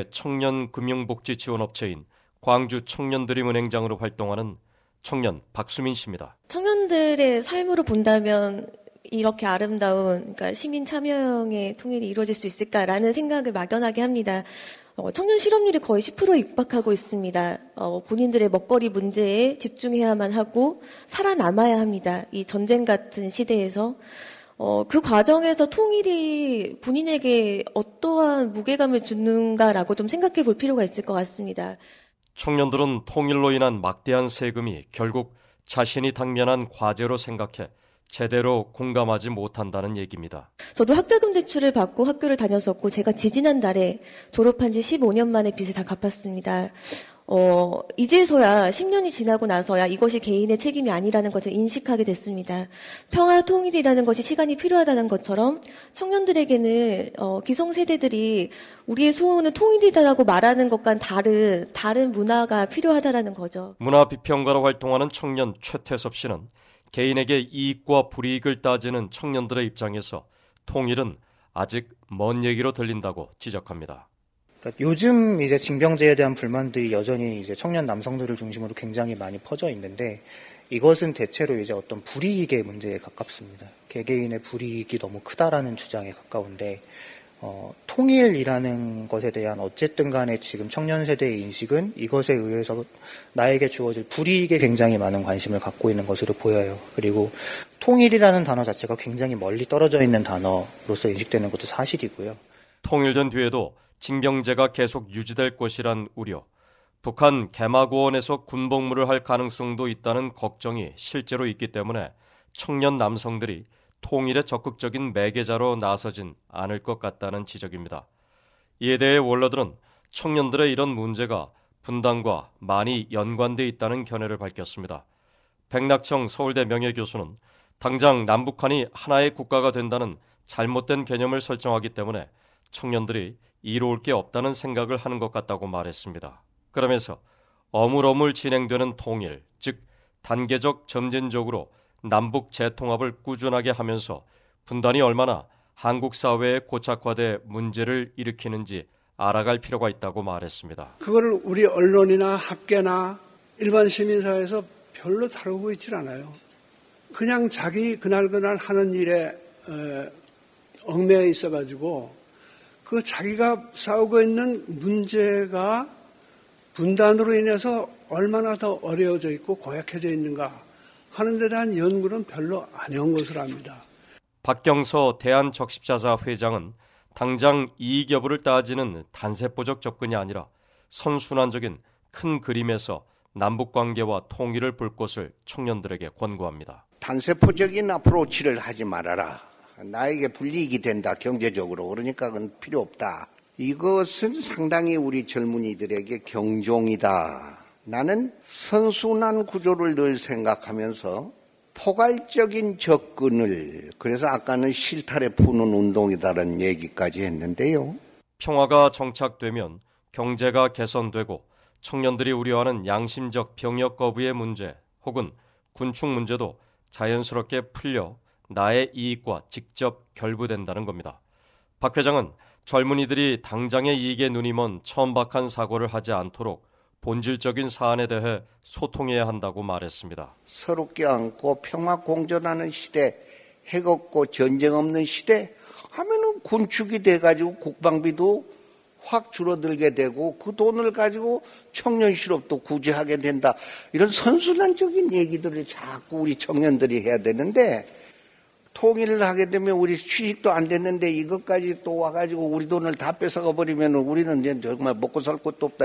청년금융복지지원업체인 광주 청년드림은행장으로 활동하는 청년 박수민 씨입니다. 청년들의 삶으로 본다면 이렇게 아름다운 그러니까 시민 참여형의 통일이 이루어질 수 있을까라는 생각을 막연하게 합니다. 어, 청년 실업률이 거의 십 퍼센트에 육박하고 있습니다. 어, 본인들의 먹거리 문제에 집중해야만 하고 살아남아야 합니다. 이 전쟁 같은 시대에서. 어, 그 과정에서 통일이 본인에게 어떠한 무게감을 주는가라고 좀 생각해 볼 필요가 있을 것 같습니다. 청년들은 통일로 인한 막대한 세금이 결국 자신이 당면한 과제로 생각해 제대로 공감하지 못한다는 얘기입니다. 저도 학자금 대출을 받고 학교를 다녔었고 제가 지지난달에 졸업한 지 십오 년 만에 빚을 다 갚았습니다. 어, 이제서야 십 년이 지나고 나서야 이것이 개인의 책임이 아니라는 것을 인식하게 됐습니다. 평화 통일이라는 것이 시간이 필요하다는 것처럼 청년들에게는 어, 기성세대들이 우리의 소원은 통일이다라고 말하는 것과는 다른 다른 문화가 필요하다라는 거죠. 문화비평가로 활동하는 청년 최태섭 씨는 개인에게 이익과 불이익을 따지는 청년들의 입장에서 통일은 아직 먼 얘기로 들린다고 지적합니다. 그러니까 요즘 이제 징병제에 대한 불만들이 여전히 이제 청년 남성들을 중심으로 굉장히 많이 퍼져 있는데 이것은 대체로 이제 어떤 불이익의 문제에 가깝습니다. 개개인의 불이익이 너무 크다라는 주장에 가까운데 어, 통일이라는 것에 대한 어쨌든 간에 지금 청년 세대의 인식은 이것에 의해서 나에게 주어질 불이익에 굉장히 많은 관심을 갖고 있는 것으로 보여요. 그리고 통일이라는 단어 자체가 굉장히 멀리 떨어져 있는 단어로서 인식되는 것도 사실이고요. 통일된 뒤에도 징병제가 계속 유지될 것이란 우려, 북한 개마고원에서 군복무를 할 가능성도 있다는 걱정이 실제로 있기 때문에 청년 남성들이 통일의 적극적인 매개자로 나서진 않을 것 같다는 지적입니다. 이에 대해 원로들은 청년들의 이런 문제가 분단과 많이 연관돼 있다는 견해를 밝혔습니다. 백낙청 서울대 명예교수는 당장 남북한이 하나의 국가가 된다는 잘못된 개념을 설정하기 때문에 청년들이 이로울 게 없다는 생각을 하는 것 같다고 말했습니다. 그러면서 어물어물 진행되는 통일, 즉 단계적 점진적으로 남북 재통합을 꾸준하게 하면서 분단이 얼마나 한국 사회에 고착화돼 문제를 일으키는지 알아갈 필요가 있다고 말했습니다. 그걸 우리 언론이나 학계나 일반 시민사회에서 별로 다루고 있질 않아요. 그냥 자기 그날그날 하는 일에 얽매여 있어가지고 그 자기가 싸우고 있는 문제가 분단으로 인해서 얼마나 더 어려워져 있고 고약해져 있는가 하는 데 대한 연구는 별로 안 해온 것으로 압니다. 박경서 대한적십자사 회장은 당장 이익 여부를 따지는 단세포적 접근이 아니라 선순환적인 큰 그림에서 남북관계와 통일을 볼 것을 청년들에게 권고합니다. 단세포적인 어프로치를 하지 말아라. 나에게 불이익이 된다, 경제적으로. 그러니까 그건 필요 없다. 이것은 상당히 우리 젊은이들에게 경종이다. 나는 선순환 구조를 늘 생각하면서 포괄적인 접근을, 그래서 아까는 실타래 푸는 운동이다라는 얘기까지 했는데요. 평화가 정착되면 경제가 개선되고 청년들이 우려하는 양심적 병역 거부의 문제 혹은 군축 문제도 자연스럽게 풀려 나의 이익과 직접 결부된다는 겁니다. 박 회장은 젊은이들이 당장의 이익에 눈이 먼 천박한 사고를 하지 않도록 본질적인 사안에 대해 소통해야 한다고 말했습니다. 서로 껴안고 평화 공존하는 시대, 핵 없고 전쟁 없는 시대 하면은 군축이 돼가지고 국방비도 확 줄어들게 되고 그 돈을 가지고 청년 실업도 구제하게 된다. 이런 선순환적인 얘기들을 자꾸 우리 청년들이 해야 되는데 통일을 하게 되면 우리 취직도 안 됐는데 이것까지 또 와가지고 우리 돈을 다 뺏어가 버리면 우리는 이제 정말 먹고 살 것도 없다.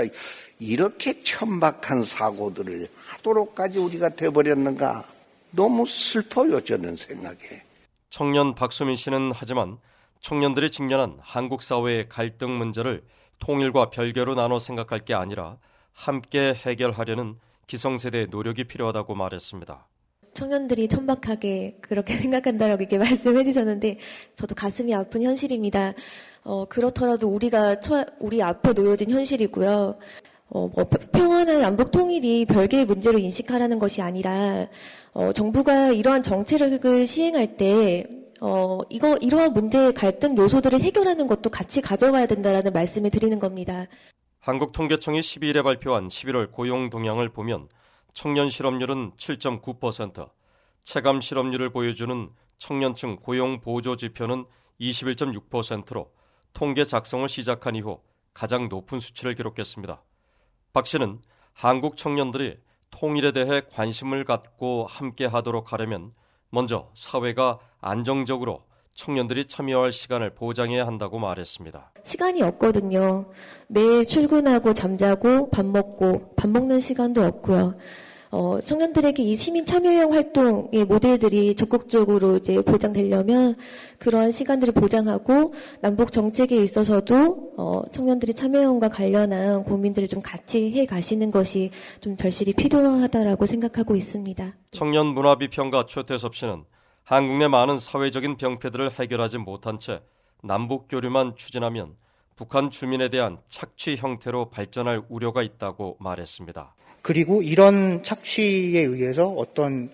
이렇게 천박한 사고들을 하도록까지 우리가 돼버렸는가. 너무 슬퍼요, 저는 생각에. 청년 박수민 씨는 하지만 청년들이 직면한 한국 사회의 갈등 문제를 통일과 별개로 나눠 생각할 게 아니라 함께 해결하려는 기성세대의 노력이 필요하다고 말했습니다. 청년들이 천박하게 그렇게 생각한다라고 이렇게 말씀해 주셨는데 저도 가슴이 아픈 현실입니다. 어, 그렇더라도 우리가 처, 우리 앞에 놓여진 현실이고요. 어, 뭐 평화나 남북 통일이 별개의 문제로 인식하라는 것이 아니라 어, 정부가 이러한 정책을 시행할 때 어, 이거 이러한 문제 갈등 요소들을 해결하는 것도 같이 가져가야 된다라는 말씀을 드리는 겁니다. 한국통계청이 십이일에 발표한 십일월 고용 동향을 보면 청년 실업률은 칠 점 구 퍼센트, 체감 실업률을 보여주는 청년층 고용 보조 지표는 이십일 점 육 퍼센트로 통계 작성을 시작한 이후 가장 높은 수치를 기록했습니다. 박 씨는 한국 청년들이 통일에 대해 관심을 갖고 함께 하도록 하려면 먼저 사회가 안정적으로 청년들이 참여할 시간을 보장해야 한다고 말했습니다. 시간이 없거든요. 매일 출근하고 잠자고 밥 먹고 밥 먹는 시간도 없고요. 어, 청년들에게 이 시민 참여형 활동의 모델들이 적극적으로 이제 보장되려면 그러한 시간들을 보장하고 남북 정책에 있어서도 어, 청년들이 참여형과 관련한 고민들을 좀 같이 해 가시는 것이 좀 절실히 필요하다라고 생각하고 있습니다. 청년 문화비평가 최태섭 씨는 한국 내 많은 사회적인 병폐들을 해결하지 못한 채 남북 교류만 추진하면 북한 주민에 대한 착취 형태로 발전할 우려가 있다고 말했습니다. 그리고 이런 착취에 의해서 어떤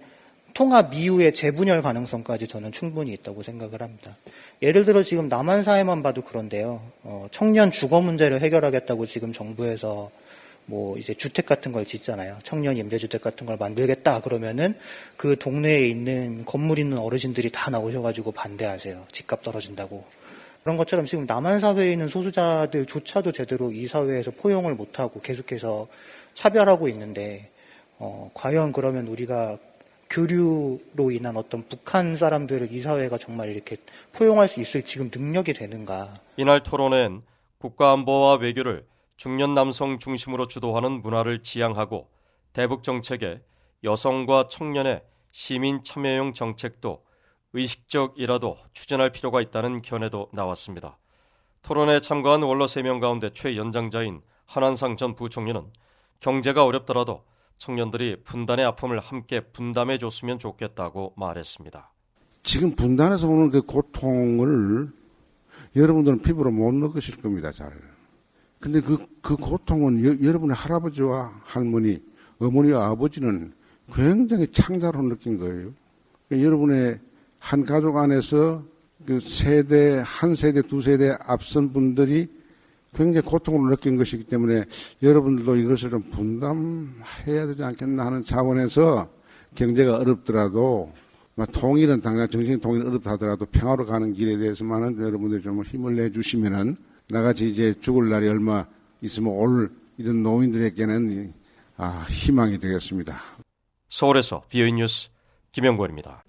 통합 이후의 재분열 가능성까지 저는 충분히 있다고 생각을 합니다. 예를 들어 지금 남한 사회만 봐도 그런데요. 어, 청년 주거 문제를 해결하겠다고 지금 정부에서 뭐 이제 주택 같은 걸 짓잖아요. 청년 임대주택 같은 걸 만들겠다 그러면은 그 동네에 있는 건물 있는 어르신들이 다 나오셔가지고 반대하세요. 집값 떨어진다고. 그런 것처럼 지금 남한 사회에 있는 소수자들조차도 제대로 이 사회에서 포용을 못하고 계속해서 차별하고 있는데 어, 과연 그러면 우리가 교류로 인한 어떤 북한 사람들을 이 사회가 정말 이렇게 포용할 수 있을 지금 능력이 되는가. 이날 토론엔 국가안보와 외교를 중년 남성 중심으로 주도하는 문화를 지향하고 대북 정책에 여성과 청년의 시민 참여형 정책도 의식적이라도 추진할 필요가 있다는 견해도 나왔습니다. 토론에 참가한 원로 세 명 가운데 최연장자인 한환상 전 부총리는 경제가 어렵더라도 청년들이 분단의 아픔을 함께 분담해줬으면 좋겠다고 말했습니다. 지금 분단에서 오는 그 고통을 여러분들은 피부로 못 느끼실 겁니다. 잘. 근데 그, 그 고통은 여, 여러분의 할아버지와 할머니, 어머니와 아버지는 굉장히 창자로 느낀 거예요. 그러니까 여러분의 한 가족 안에서 그 세대, 한 세대, 두 세대 앞선 분들이 굉장히 고통을 느낀 것이기 때문에 여러분들도 이것을 좀 분담해야 되지 않겠나 하는 차원에서 경제가 어렵더라도 통일은 당장 정신 통일은 어렵다 하더라도 평화로 가는 길에 대해서만은 여러분들이 좀 힘을 내주시면은 나같이 이제 죽을 날이 얼마 있으면 올 이런 노인들에게는 아, 희망이 되겠습니다. 서울에서 비오이 뉴스 김영권입니다.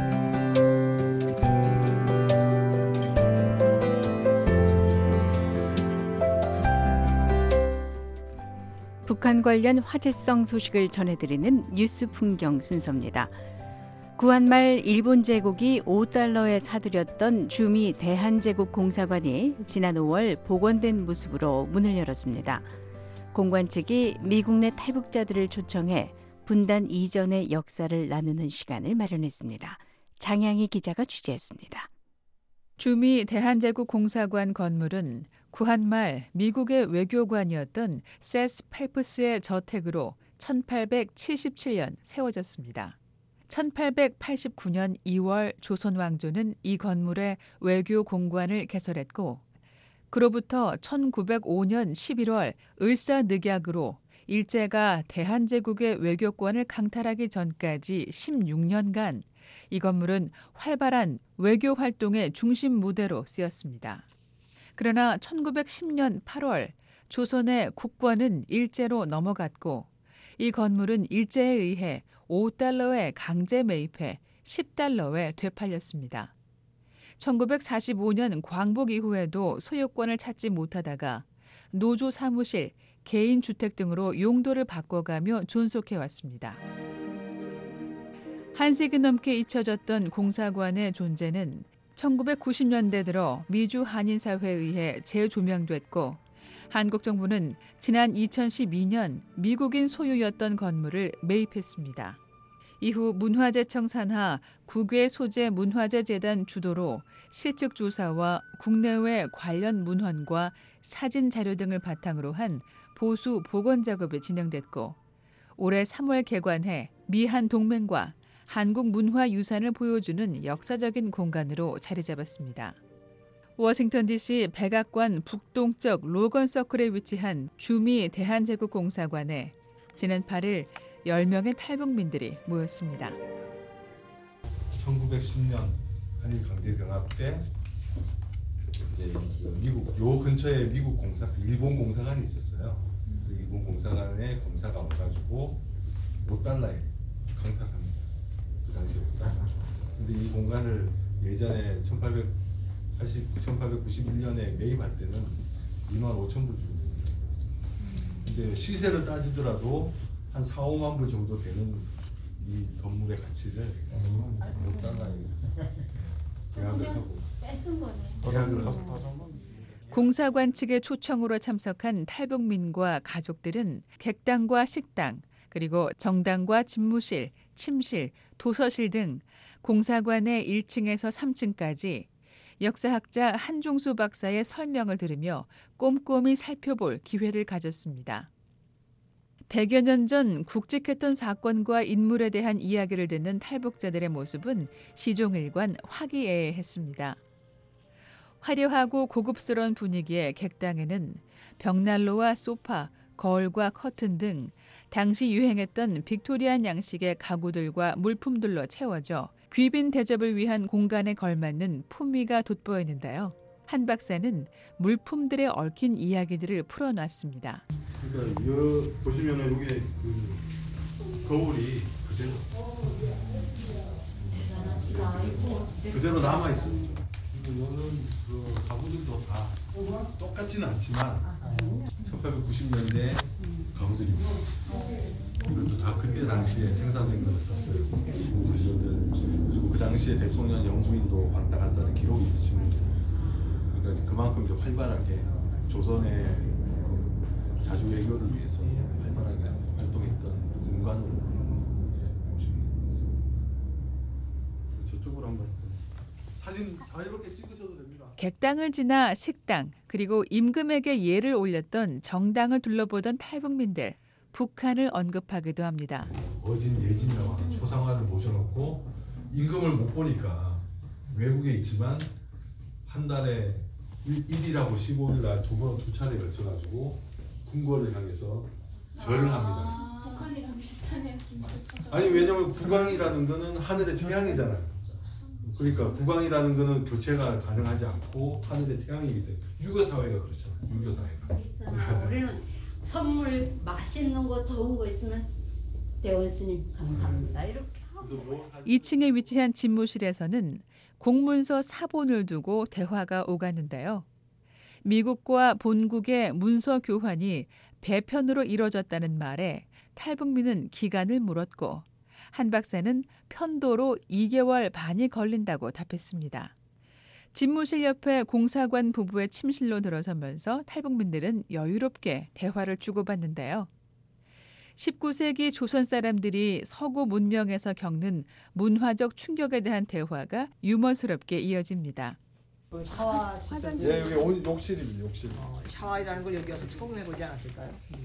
북한 관련 화제성 소식을 전해드리는 뉴스 풍경 순서입니다. 구한 말 일본 제국이 오 달러에 사들였던 주미 대한제국 공사관이 지난 오월 복원된 모습으로 문을 열었습니다. 공관 측이 미국 내 탈북자들을 초청해 분단 이전의 역사를 나누는 시간을 마련했습니다. 장양희 기자가 취재했습니다. 주미 대한제국 공사관 건물은 구한 말 미국의 외교관이었던 세스 펠프스의 저택으로 천팔백칠십칠 년 세워졌습니다. 천팔백팔십구 년 이월 조선 왕조는 이 건물에 외교 공관을 개설했고 그로부터 천구백오 년 십일월 을사늑약으로 일제가 대한제국의 외교권을 강탈하기 전까지 십육 년간 이 건물은 활발한 외교 활동의 중심 무대로 쓰였습니다. 그러나 천구백십 년 팔월 조선의 국권은 일제로 넘어갔고 이 건물은 일제에 의해 오 달러에 강제 매입해 십 달러에 되팔렸습니다. 천구백사십오 년 광복 이후에도 소유권을 찾지 못하다가 노조 사무실, 개인 주택 등으로 용도를 바꿔가며 존속해왔습니다. 한 세기 넘게 잊혀졌던 공사관의 존재는 천구백구십 년대 들어 미주 한인사회에 의해 재조명됐고 한국 정부는 지난 이천십이 년 미국인 소유였던 건물을 매입했습니다. 이후 문화재청 산하 국외 소재 문화재 재단 주도로 실측 조사와 국내외 관련 문헌과 사진 자료 등을 바탕으로 한 보수 복원 작업이 진행됐고 올해 삼월 개관해 미한 동맹과 한국 문화유산을 보여주는 역사적인 공간으로 자리 잡았습니다. 워싱턴 디씨 백악관 북동쪽 로건 서클에 위치한 주미 대한제국 공사관에 지난 팔 일 열 명의 탈북민들이 모였습니다. 천구백십 년 한일 강제병합 때 이제 미국 요 근처에 미국 공사 일본 공사관이 있었어요. 그 일본 공사관에 공사가 와가지고 오 달러에 강탈합니다. 그 당시에부터. 근데 이 공간을 예전에 천팔백팔십, 천팔백구십일 년에 매입할 때는 이만 오천 불 주고. 근데 시세를 따지더라도 한 사, 오만 불 정도 되는 이 건물의 가치를 오 달러에 계약을 하고. 계약을 하고. 공사관 측의 초청으로 참석한 탈북민과 가족들은 객당과 식당, 그리고 정당과 집무실, 침실, 도서실 등 공사관의 일 층에서 삼 층까지 역사학자 한종수 박사의 설명을 들으며 꼼꼼히 살펴볼 기회를 가졌습니다. 백여 년 전 굵직했던 사건과 인물에 대한 이야기를 듣는 탈북자들의 모습은 시종일관 화기애애했습니다. 화려하고 고급스러운 분위기의 객당에는 벽난로와 소파, 거울과 커튼 등 당시 유행했던 빅토리안 양식의 가구들과 물품들로 채워져 귀빈 대접을 위한 공간에 걸맞는 품위가 돋보이는데요. 한 박사는 물품들에 얽힌 이야기들을 풀어놨습니다. 그러니까 여, 보시면은 여기 그 거울이 그대로 그대로 남아 있어요. 그리고 이런 그 가구들도 다 똑같지는 않지만 천팔백구십 년대 가구들입니다. 이것도 다 그때 당시에 생산된 걸 샀어요. 그리고 그 당시에 대통령 영부인도 왔다 갔다 하는 기록이 있으십니다. 그러니까 그만큼 이제 활발하게 조선의 그 자주 외교를 위해서 활발하게 활동했던 공간으로 보시면 되겠습니다. 저쪽으로 한번 사진 자유롭게 찍으셔도 됩니다. 객당을 지나 식당 그리고 임금에게 예를 올렸던 정당을 둘러보던 탈북민들. 북한을 언급하기도 합니다. 어진 예진이라고 하는 초상화를 모셔놓고 임금을 못 보니까 외국에 있지만 한 달에 일 일이라고 십오 일 날 두 번 두 차례 걸쳐가지고 궁궐을 향해서 절을 합니다. 아, 북한이랑 비슷하네요. 아니 왜냐면 국왕이라는 거는 하늘의 태양이잖아요. 그러니까 국왕이라는 거는 교체가 가능하지 않고 하늘의 태양이기 때문에 유교 사회가 그렇잖아요. 유교 사회가. 있잖아. 우리는 선물 맛있는 거 좋은 거 있으면 대원 스님 감사합니다. 이렇게 하고. 이 층에 위치한 집무실에서는 공문서 사본을 두고 대화가 오갔는데요. 미국과 본국의 문서 교환이 배편으로 이뤄졌다는 말에 탈북민은 기간을 물었고 한 박사는 편도로 이 개월 반이 걸린다고 답했습니다. 집무실 옆에 공사관 부부의 침실로 들어서면서 탈북민들은 여유롭게 대화를 주고받는데요. 십구 세기 조선 사람들이 서구 문명에서 겪는 문화적 충격에 대한 대화가 유머스럽게 이어집니다. 샤워 화장실. 예, 여기 온 욕실입니다. 욕실. 어, 샤워이라는 걸 여기 와서 처음 해보지 않았을까요?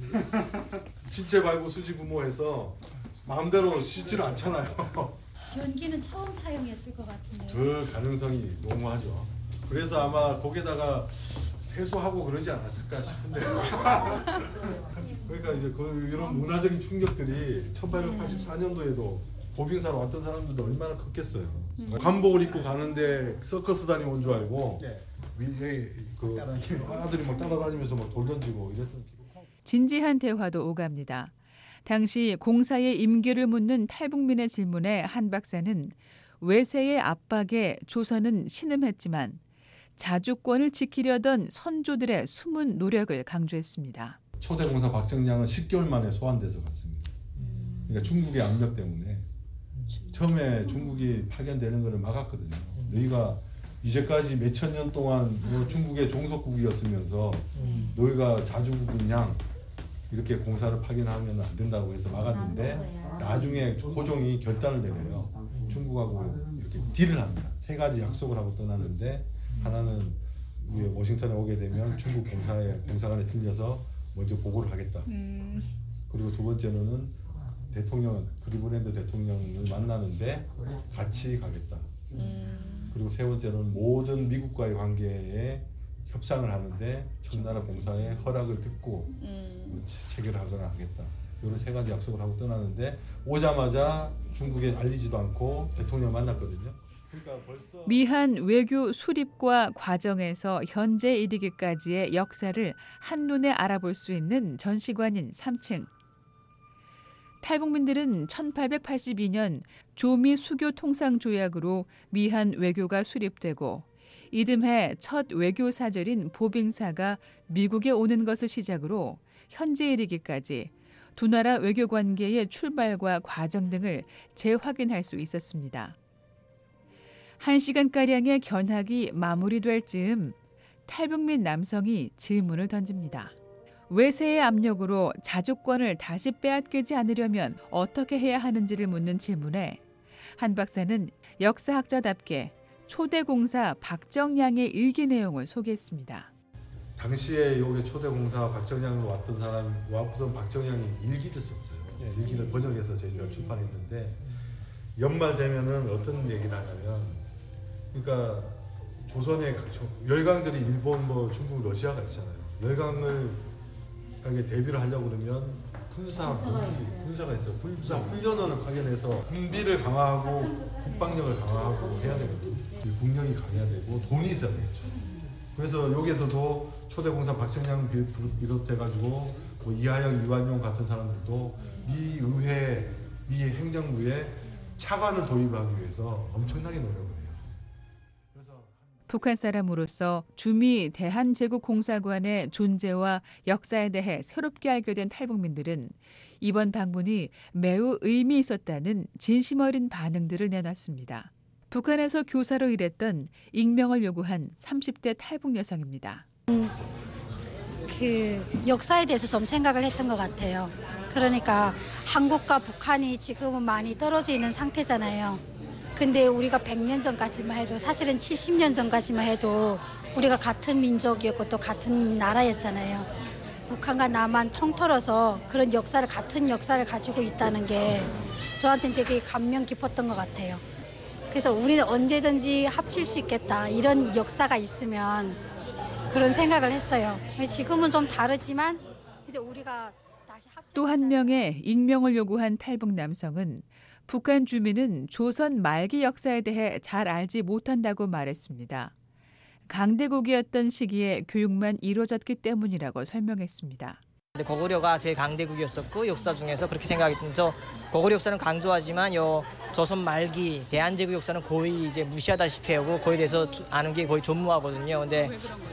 신체 발부 수지 부모해서 마음대로 씻지는 않잖아요. 변기는 처음 사용했을 것 같은데요. 그 가능성이 농후하죠. 그래서 아마 거기다가 세수하고 그러지 않았을까 싶은데요. 그러니까 이제 그 이런 문화적인 충격들이 천팔백팔십사 년도에도 보빙사로 왔던 사람들도 얼마나 컸겠어요. 음. 관복을 입고 가는데 서커스 다니고 온 줄 알고 네. 위에 그 아들이 막 따라다니면서 막 돌 던지고 이랬던 기록. 진지한 대화도 오갑니다. 당시 공사의 임기를 묻는 탈북민의 질문에 한 박사는 외세의 압박에 조선은 신음했지만 자주권을 지키려던 선조들의 숨은 노력을 강조했습니다. 초대 공사 박정량은 십 개월 만에 소환돼서 갔습니다. 그러니까 중국의 압력 때문에 처음에 중국이 파견되는 것을 막았거든요. 너희가 이제까지 몇천 년 동안 중국의 종속국이었으면서 너희가 자주국이냐 이렇게 공사를 파견하면 안 된다고 해서 막았는데 나중에 고종이 결단을 내려요. 중국하고 이렇게 딜을 합니다. 세 가지 약속을 하고 떠났는데 하나는 워싱턴에 오게 되면 중국 공사에 공사관에 들려서 먼저 보고를 하겠다. 음. 그리고 두 번째로는 대통령 클리브랜드 대통령을 만나는데 같이 가겠다. 음. 그리고 세 번째로는 모든 미국과의 관계에 협상을 하는데 청나라 공사의 허락을 듣고 음. 체결하거나 하겠다. 이런 세 가지 약속을 하고 떠나는데 오자마자 중국에 알리지도 않고 대통령 만났거든요. 그러니까 벌써 미한 외교 수립과 과정에서 현재 이르기까지의 역사를 한눈에 알아볼 수 있는 전시관인 삼 층. 탈북민들은 천팔백팔십이 년 조미 수교 통상 조약으로 미한 외교가 수립되고 이듬해 첫 외교 사절인 보빙사가 미국에 오는 것을 시작으로 현재 이르기까지 두 나라 외교 관계의 출발과 과정 등을 재확인할 수 있었습니다. 한 시간가량의 견학이 마무리될 즈음 탈북민 남성이 질문을 던집니다. 외세의 압력으로 자주권을 다시 빼앗기지 않으려면 어떻게 해야 하는지를 묻는 질문에 한 박사는 역사학자답게 초대 공사 박정량의 일기 내용을 소개했습니다. 당시에 여기 초대공사 박정양으로 왔던 사람 왔던 박정양이 일기를 썼어요. 일기를 번역해서 저희가 출판했는데 연말 되면은 어떤 얘기를 하냐면, 그러니까 조선의 열강들이 일본, 뭐 중국, 러시아가 있잖아요. 열강을 하게 대비를 하려고 그러면 군사 군사가 있어요. 군사 훈련원을 파견해서 군비를 강화하고 국방력을 강화하고 해야 되거든요. 국력이 강해야 되고 돈이 있어야 되겠죠. 그래서 여기에서도 초대공사 박정양 비롯해가지고 뭐 이하영, 이완용 같은 사람들도 미 의회, 미 행정부에 차관을 도입하기 위해서 엄청나게 노력을 해요. 북한 사람으로서 주미 대한제국공사관의 존재와 역사에 대해 새롭게 알게 된 탈북민들은 이번 방문이 매우 의미 있었다는 진심 어린 반응들을 내놨습니다. 북한에서 교사로 일했던 익명을 요구한 삼십 대 탈북 여성입니다. 음, 그 역사에 대해서 좀 생각을 했던 것 같아요. 그러니까 한국과 북한이 지금은 많이 떨어져 있는 상태잖아요. 근데 우리가 백 년 전까지만 해도, 사실은 칠십 년 전까지만 해도 우리가 같은 민족이었고 또 같은 나라였잖아요. 북한과 남한 통틀어서 그런 역사를, 같은 역사를 가지고 있다는 게 저한테는 되게 감명 깊었던 것 같아요. 그래서 우리는 언제든지 합칠 수 있겠다, 이런 역사가 있으면, 그런 생각을 했어요. 지금은 좀 다르지만 이제 우리가 다시 합쳐. 또 한 명의 익명을 요구한 탈북 남성은 북한 주민은 조선 말기 역사에 대해 잘 알지 못한다고 말했습니다. 강대국이었던 시기에 교육만 이루어졌기 때문이라고 설명했습니다. 고구려가 제 강대국이었었고, 역사 중에서 그렇게 생각이 들면서 고구려 역사는 강조하지만 요 조선 말기 대한제국 역사는 거의 이제 무시하다시피 하고 거기에 대해서 아는 게 거의 전무하거든요. 근데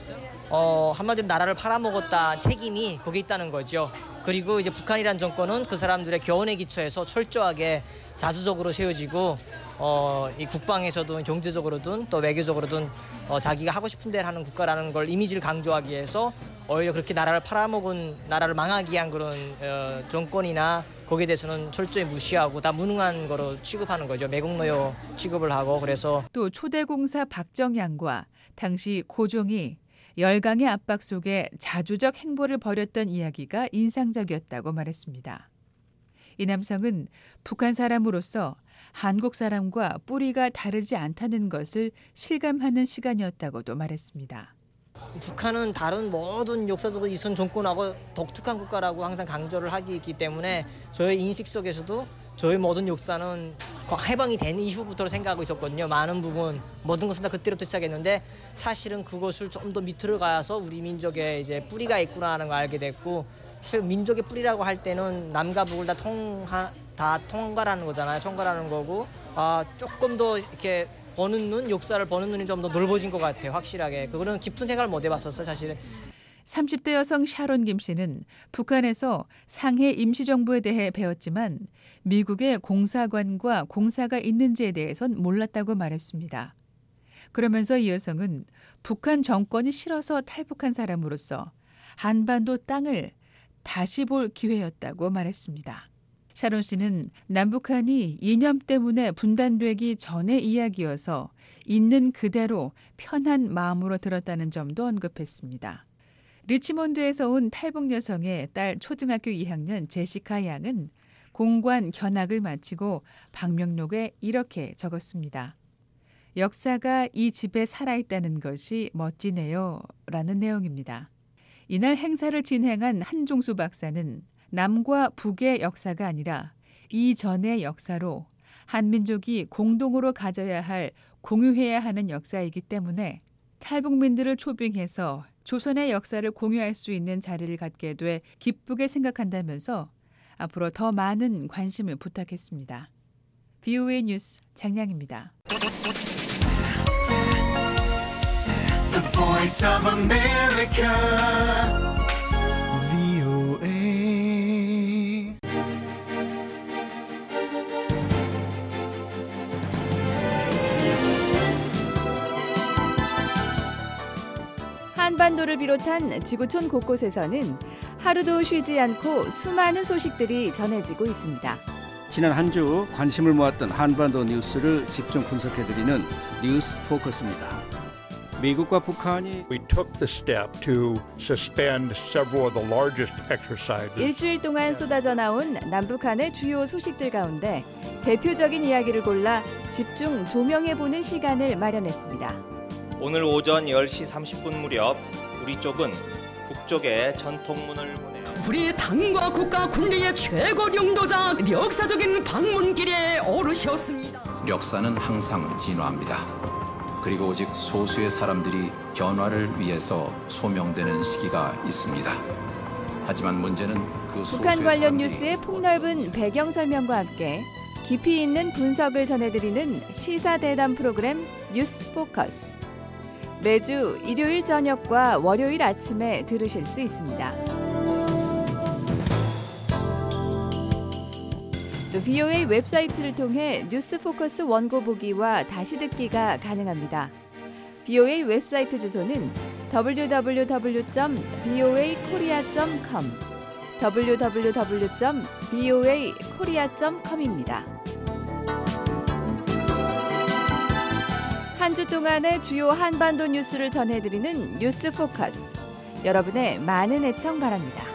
어, 한마디로 나라를 팔아먹었다 책임이 거기 있다는 거죠. 그리고 이제 북한이란 정권은 그 사람들의 교훈에 기초해서 철저하게 자주적으로 세워지고, 어, 이 국방에서든 경제적으로든 또 외교적으로든 어, 자기가 하고 싶은 대로 하는 국가라는 걸 이미지를 강조하기 위해서 오히려 그렇게 나라를 팔아먹은, 나라를 망하게 한 그런 어, 정권이나 거기에 대해서는 철저히 무시하고 다 무능한 거로 취급하는 거죠. 매국노요 취급을 하고. 그래서 또 초대공사 박정양과 당시 고종이 열강의 압박 속에 자주적 행보를 벌였던 이야기가 인상적이었다고 말했습니다. 이 남성은 북한 사람으로서 한국 사람과 뿌리가 다르지 않다는 것을 실감하는 시간이었다고도 말했습니다. 북한은 다른 모든 역사적으로 이선 정권하고 독특한 국가라고 항상 강조를 하기 있기 때문에 저의 인식 속에서도 저희 모든 역사는 해방이 된 이후부터 생각하고 있었거든요. 많은 부분, 모든 것은 다 그때부터 시작했는데 사실은 그것을 좀 더 밑으로 가서 우리 민족의 이제 뿌리가 있구나 하는 걸 알게 됐고, 사실 민족의 뿌리라고 할 때는 남과 북을 다 통하, 다 통과라는 거잖아요. 통과라는 거고, 아, 조금 더 이렇게 보는 눈, 역사를 보는 눈이 좀 더 넓어진 것 같아요. 확실하게. 그거는 깊은 생각을 못 해봤었어요, 사실은. 삼십 대 여성 샤론 김 씨는 북한에서 상해 임시정부에 대해 배웠지만 미국의 공사관과 공사가 있는지에 대해선 몰랐다고 말했습니다. 그러면서 이 여성은 북한 정권이 싫어서 탈북한 사람으로서 한반도 땅을 다시 볼 기회였다고 말했습니다. 샤론 씨는 남북한이 이념 때문에 분단되기 전의 이야기여서 있는 그대로 편한 마음으로 들었다는 점도 언급했습니다. 리치몬드에서 온 탈북 여성의 딸 초등학교 이 학년 제시카 양은 공관 견학을 마치고 방명록에 이렇게 적었습니다. 역사가 이 집에 살아있다는 것이 멋지네요. 라는 내용입니다. 이날 행사를 진행한 한종수 박사는 남과 북의 역사가 아니라 이전의 역사로 한민족이 공동으로 가져야 할, 공유해야 하는 역사이기 때문에 탈북민들을 초빙해서 조선의 역사를 공유할 수 있는 자리를 갖게 돼 기쁘게 생각한다면서 앞으로 더 많은 관심을 부탁했습니다. 브이오에이 뉴스 장량입니다. The Voice of America, 브이오에이. 한반도를 비롯한 지구촌 곳곳에서는 하루도 쉬지 않고 수많은 소식들이 전해지고 있습니다. 지난 한 주 관심을 모았던 한반도 뉴스를 집중 분석해드리는 뉴스 포커스입니다. 미국과 북한이 We took the step to suspend several of the largest exercises. 일주일 동안 쏟아져 나온 남북한의 주요 소식들 가운데 대표적인 이야기를 골라 집중 조명해보는 시간을 마련했습니다. 오늘 오전 열 시 삼십 분 무렵 우리 쪽은 북쪽에 전통문을 보내요. 우리 당과 국가 군대의 최고 영도자 역사적인 방문길에 오르셨습니다. 역사는 항상 진화합니다. 그리고 오직 소수의 사람들이 변화를 위해서 소명되는 시기가 있습니다. 하지만 문제는 그 소수의 북한 관련 사람들이 뉴스의 폭넓은 배경 설명과 함께 깊이 있는 분석을 전해드리는 시사대담 프로그램 뉴스 포커스. 매주 일요일 저녁과 월요일 아침에 들으실 수 있습니다. 또 브이오에이 웹사이트를 통해 뉴스 포커스 원고 보기와 다시 듣기가 가능합니다. 브이오에이 웹사이트 주소는 더블유 더블유 더블유 점 브이오에이 코리아 점 컴 더블유 더블유 더블유 점 브이오에이 코리아 점 컴입니다. 한 주 동안의 주요 한반도 뉴스를 전해드리는 뉴스 포커스. 여러분의 많은 애청 바랍니다.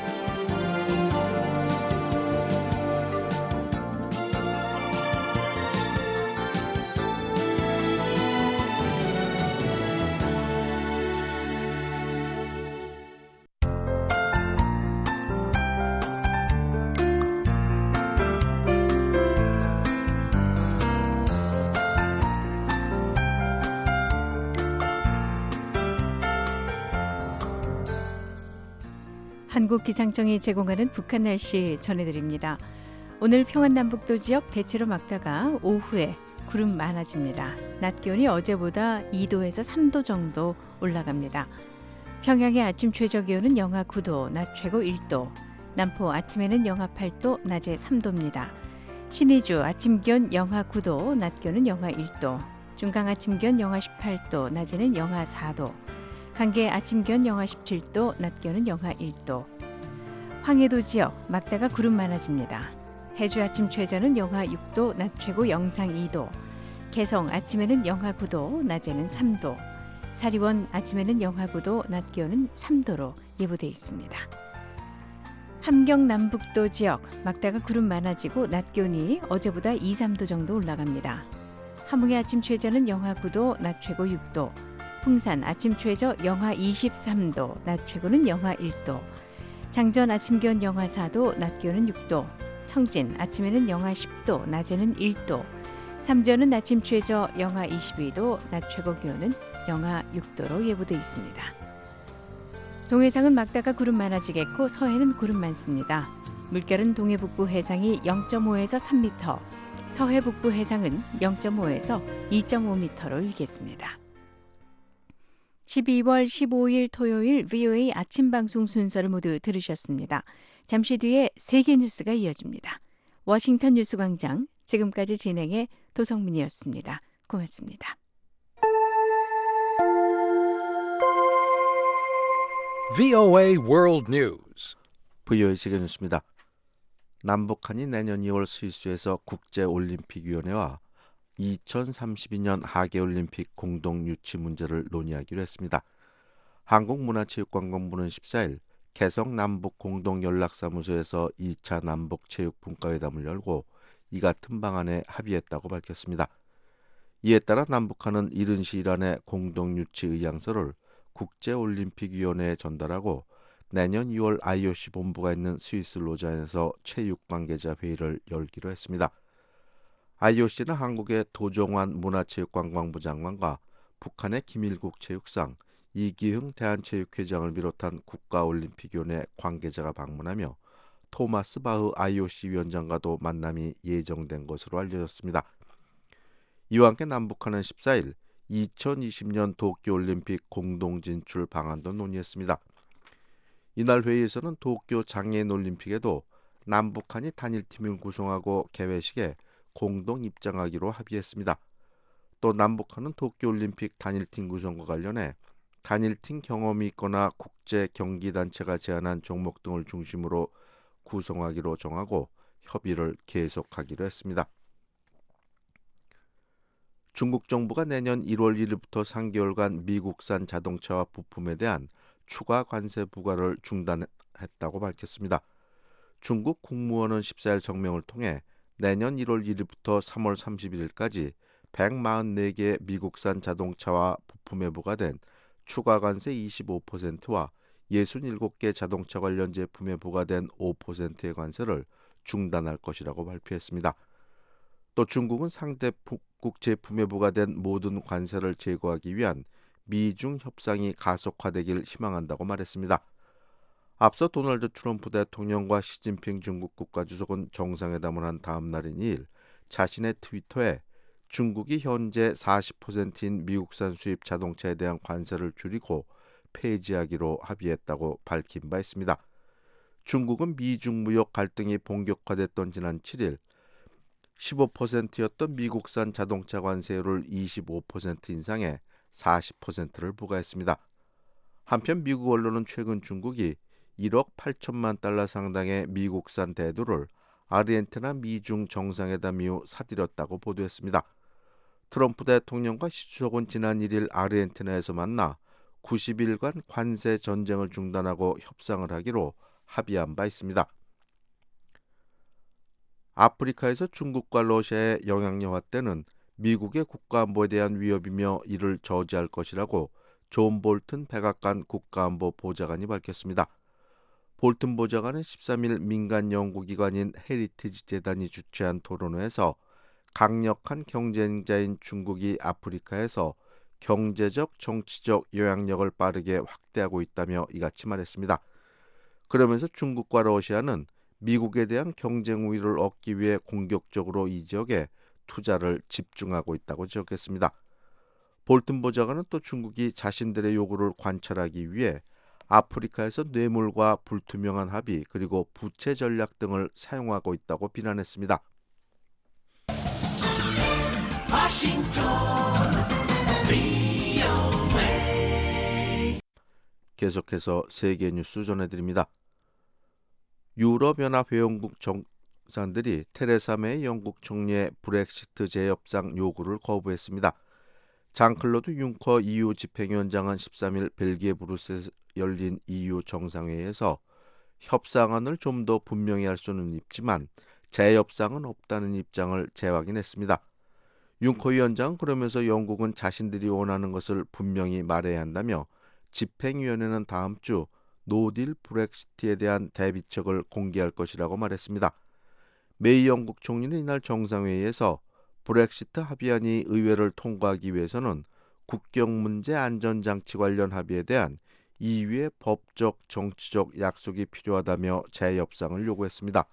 한국기상청이 제공하는 북한 날씨 전해드립니다. 오늘 평안남북도 지역 대체로 맑다가 오후에 구름 많아집니다. 낮 기온이 어제보다 이 도에서 삼 도 정도 올라갑니다. 평양의 아침 최저 기온은 영하 구 도, 낮 최고 일 도. 남포 아침에는 영하 팔 도, 낮에 삼 도입니다. 신의주 아침 기온 영하 구 도, 낮 기온은 영하 일 도. 중강 아침 기온 영하 십팔 도, 낮에는 영하 사 도. 강계 아침 기온 영하 십칠 도, 낮 기온은 영하 일 도. 황해도 지역 막다가 구름 많아집니다. 해주 아침 최저는 영하 육 도, 낮 최고 영상 이 도. 개성 아침에는 영하 구 도, 낮에는 삼 도. 사리원 아침에는 영하 구 도, 낮 기온은 삼 도로 예보돼 있습니다. 함경 남북도 지역 막다가 구름 많아지고 낮 기온이 어제보다 이, 삼 도 정도 올라갑니다. 함흥의 아침 최저는 영하 구 도, 낮 최고 육 도. 풍산 아침 최저 영하 이십삼 도, 낮 최고는 영하 일 도. 장전 아침 기온 영하 사 도, 낮 기온은 육 도. 청진 아침에는 영하 십 도, 낮에는 일 도. 삼전은 아침 최저 영하 이십이 도, 낮 최고 기온은 영하 육 도로 예보돼 있습니다. 동해상은 막다가 구름 많아지겠고 서해는 구름 많습니다. 물결은 동해 북부 해상이 영 점 오에서 삼 미터, 서해 북부 해상은 영 점 오에서 이 점 오 미터로 일겠습니다. 십이월 십오일 토요일 브이오에이 아침 방송 순서를 모두 들으셨습니다. 잠시 뒤에 세계 뉴스가 이어집니다. 워싱턴 뉴스광장 지금까지 진행의 도성민이었습니다. 고맙습니다. 브이오에이 World News. 브이오에이 세계 뉴스입니다. 남북한이 내년 이월 스위스에서 국제올림픽위원회와 이천삼십이년 하계올림픽 공동 유치 문제를 논의하기로 했습니다. 한국문화체육관광부는 십사일 개성 남북 공동연락사무소에서 이 차 남북체육분과회담을 열고 이 같은 방안에 합의했다고 밝혔습니다. 이에 따라 남북한은 이른 시일 안에 공동 유치 의향서를 국제올림픽위원회에 전달하고 내년 이월 아이오씨 본부가 있는 스위스 로잔에서 체육관계자 회의를 열기로 했습니다. 아이오씨는 한국의 도종환 문화체육관광부 장관과 북한의 김일국 체육상, 이기흥 대한체육회장을 비롯한 국가올림픽위원회 관계자가 방문하며 토마스 바흐 아이오씨 위원장과도 만남이 예정된 것으로 알려졌습니다. 이와 함께 남북한은 십사일 이천이십년 도쿄올림픽 공동진출 방안도 논의했습니다. 이날 회의에서는 도쿄 장애인올림픽에도 남북한이 단일팀을 구성하고 개회식에 공동 입장하기로 합의했습니다. 또 남북한은 도쿄올림픽 단일팀 구성과 관련해 단일팀 경험이 있거나 국제 경기단체가 제안한 종목 등을 중심으로 구성하기로 정하고 협의를 계속하기로 했습니다. 중국 정부가 내년 일월 일일부터 삼 개월간 미국산 자동차와 부품에 대한 추가 관세 부과를 중단했다고 밝혔습니다. 중국 국무원은 십사일 성명을 통해 내년 일월 일일부터 삼월 삼십일일까지 백사십사 개의 미국산 자동차와 부품에 부과된 추가 관세 이십오 퍼센트와 육십칠 개 자동차 관련 제품에 부과된 오 퍼센트의 관세를 중단할 것이라고 발표했습니다. 또 중국은 상대국 제품에 부과된 모든 관세를 제거하기 위한 미중 협상이 가속화되길 희망한다고 말했습니다. 앞서 도널드 트럼프 대통령과 시진핑 중국 국가주석은 정상회담을 한 다음 날인 이일 자신의 트위터에 중국이 현재 사십 퍼센트인 미국산 수입 자동차에 대한 관세를 줄이고 폐지하기로 합의했다고 밝힌 바 있습니다. 중국은 미중 무역 갈등이 본격화됐던 지난 칠일 십오 퍼센트였던 미국산 자동차 관세율을 이십오 퍼센트 인상해 사십 퍼센트를 부과했습니다. 한편 미국 언론은 최근 중국이 일억 팔천만 달러 상당의 미국산 대두를 아르헨티나 미중 정상회담 이후 사들였다고 보도했습니다. 트럼프 대통령과 시 주석은 지난 일일 아르헨티나에서 만나 구십 일간 관세 전쟁을 중단하고 협상을 하기로 합의한 바 있습니다. 아프리카에서 중국과 러시아의 영향력 확대는 미국의 국가안보에 대한 위협이며 이를 저지할 것이라고 존 볼튼 백악관 국가안보 보좌관이 밝혔습니다. 볼튼 보좌관은 십삼일 민간 연구기관인 헤리티지 재단이 주최한 토론회에서 강력한 경쟁자인 중국이 아프리카에서 경제적, 정치적 영향력을 빠르게 확대하고 있다며 이같이 말했습니다. 그러면서 중국과 러시아는 미국에 대한 경쟁 우위를 얻기 위해 공격적으로 이 지역에 투자를 집중하고 있다고 지적했습니다. 볼튼 보좌관은 또 중국이 자신들의 요구를 관철하기 위해 아프리카에서 뇌물과 불투명한 합의 그리고 부채 전략 등을 사용하고 있다고 비난했습니다. 워싱턴 브이오에이 계속해서 세계 뉴스 전해드립니다. 유럽연합 회원국 정상들이 테레사 메이 영국 총리의 브렉시트 재협상 요구를 거부했습니다. 장클로드 융커 이유 집행위원장은 십삼일 벨기에 브뤼셀에서 열린 이유 정상회의에서 협상안을 좀 더 분명히 할 수는 있지만 재협상은 없다는 입장을 재확인했습니다. 융커 위원장은 그러면서 영국은 자신들이 원하는 것을 분명히 말해야 한다며 집행위원회는 다음 주 노딜 브렉시트에 대한 대비책을 공개할 것이라고 말했습니다. 메이 영국 총리는 이날 정상회의에서 브렉시트 합의안이 의회를 통과하기 위해서는 국경 문제 안전장치 관련 합의에 대한 이유의 법적, 정치적 약속이 필요하다며 재협상을 요구했습니다.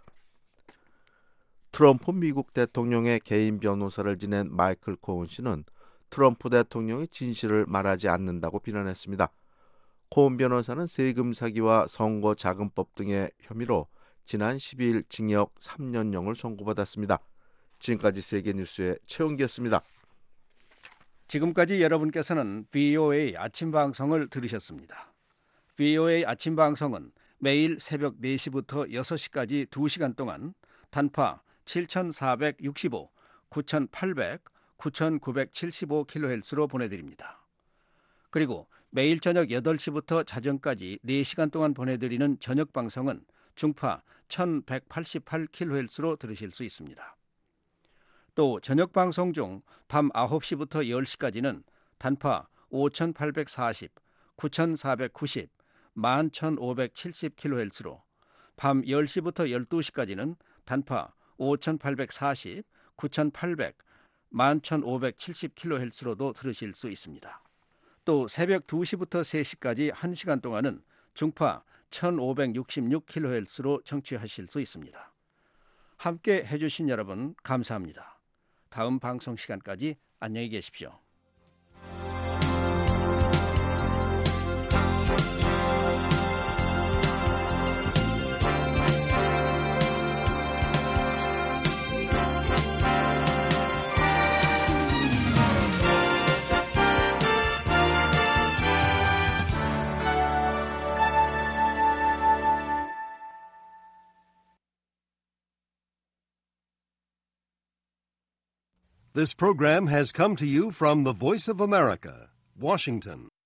트럼프 미국 대통령의 개인 변호사를 지낸 마이클 코온 씨는 트럼프 대통령이 진실을 말하지 않는다고 비난했습니다. 코온 변호사는 세금 사기와 선거 자금법 등의 혐의로 지난 십이일 징역 삼 년형을 선고받았습니다. 지금까지 세계뉴스의 최은기였습니다. 지금까지 여러분께서는 브이오에이 아침 방송을 들으셨습니다. 브이오에이 아침 방송은 매일 새벽 네 시부터 여섯 시까지 두 시간 동안 단파 칠천사백육십오, 구천팔백, 구천구백칠십오 킬로헤르츠로 보내드립니다. 그리고 매일 저녁 여덟 시부터 자정까지 네 시간 동안 보내드리는 저녁 방송은 중파 천백팔십팔 킬로헤르츠로 들으실 수 있습니다. 또 저녁 방송 중 밤 아홉 시부터 열 시까지는 단파 오천팔백사십, 구천사백구십, 만 천오백칠십 킬로헤르츠로 밤 열 시부터 열두 시까지는 단파 오천팔백사십, 구천팔백, 만 천오백칠십 킬로헤르츠로도 들으실 수 있습니다. 또 새벽 두 시부터 세 시까지 한 시간 동안은 중파 천오백육십육 킬로헤르츠로 청취하실 수 있습니다. 함께 해주신 여러분 감사합니다. 다음 방송 시간까지 안녕히 계십시오. This program has come to you from the Voice of America, Washington.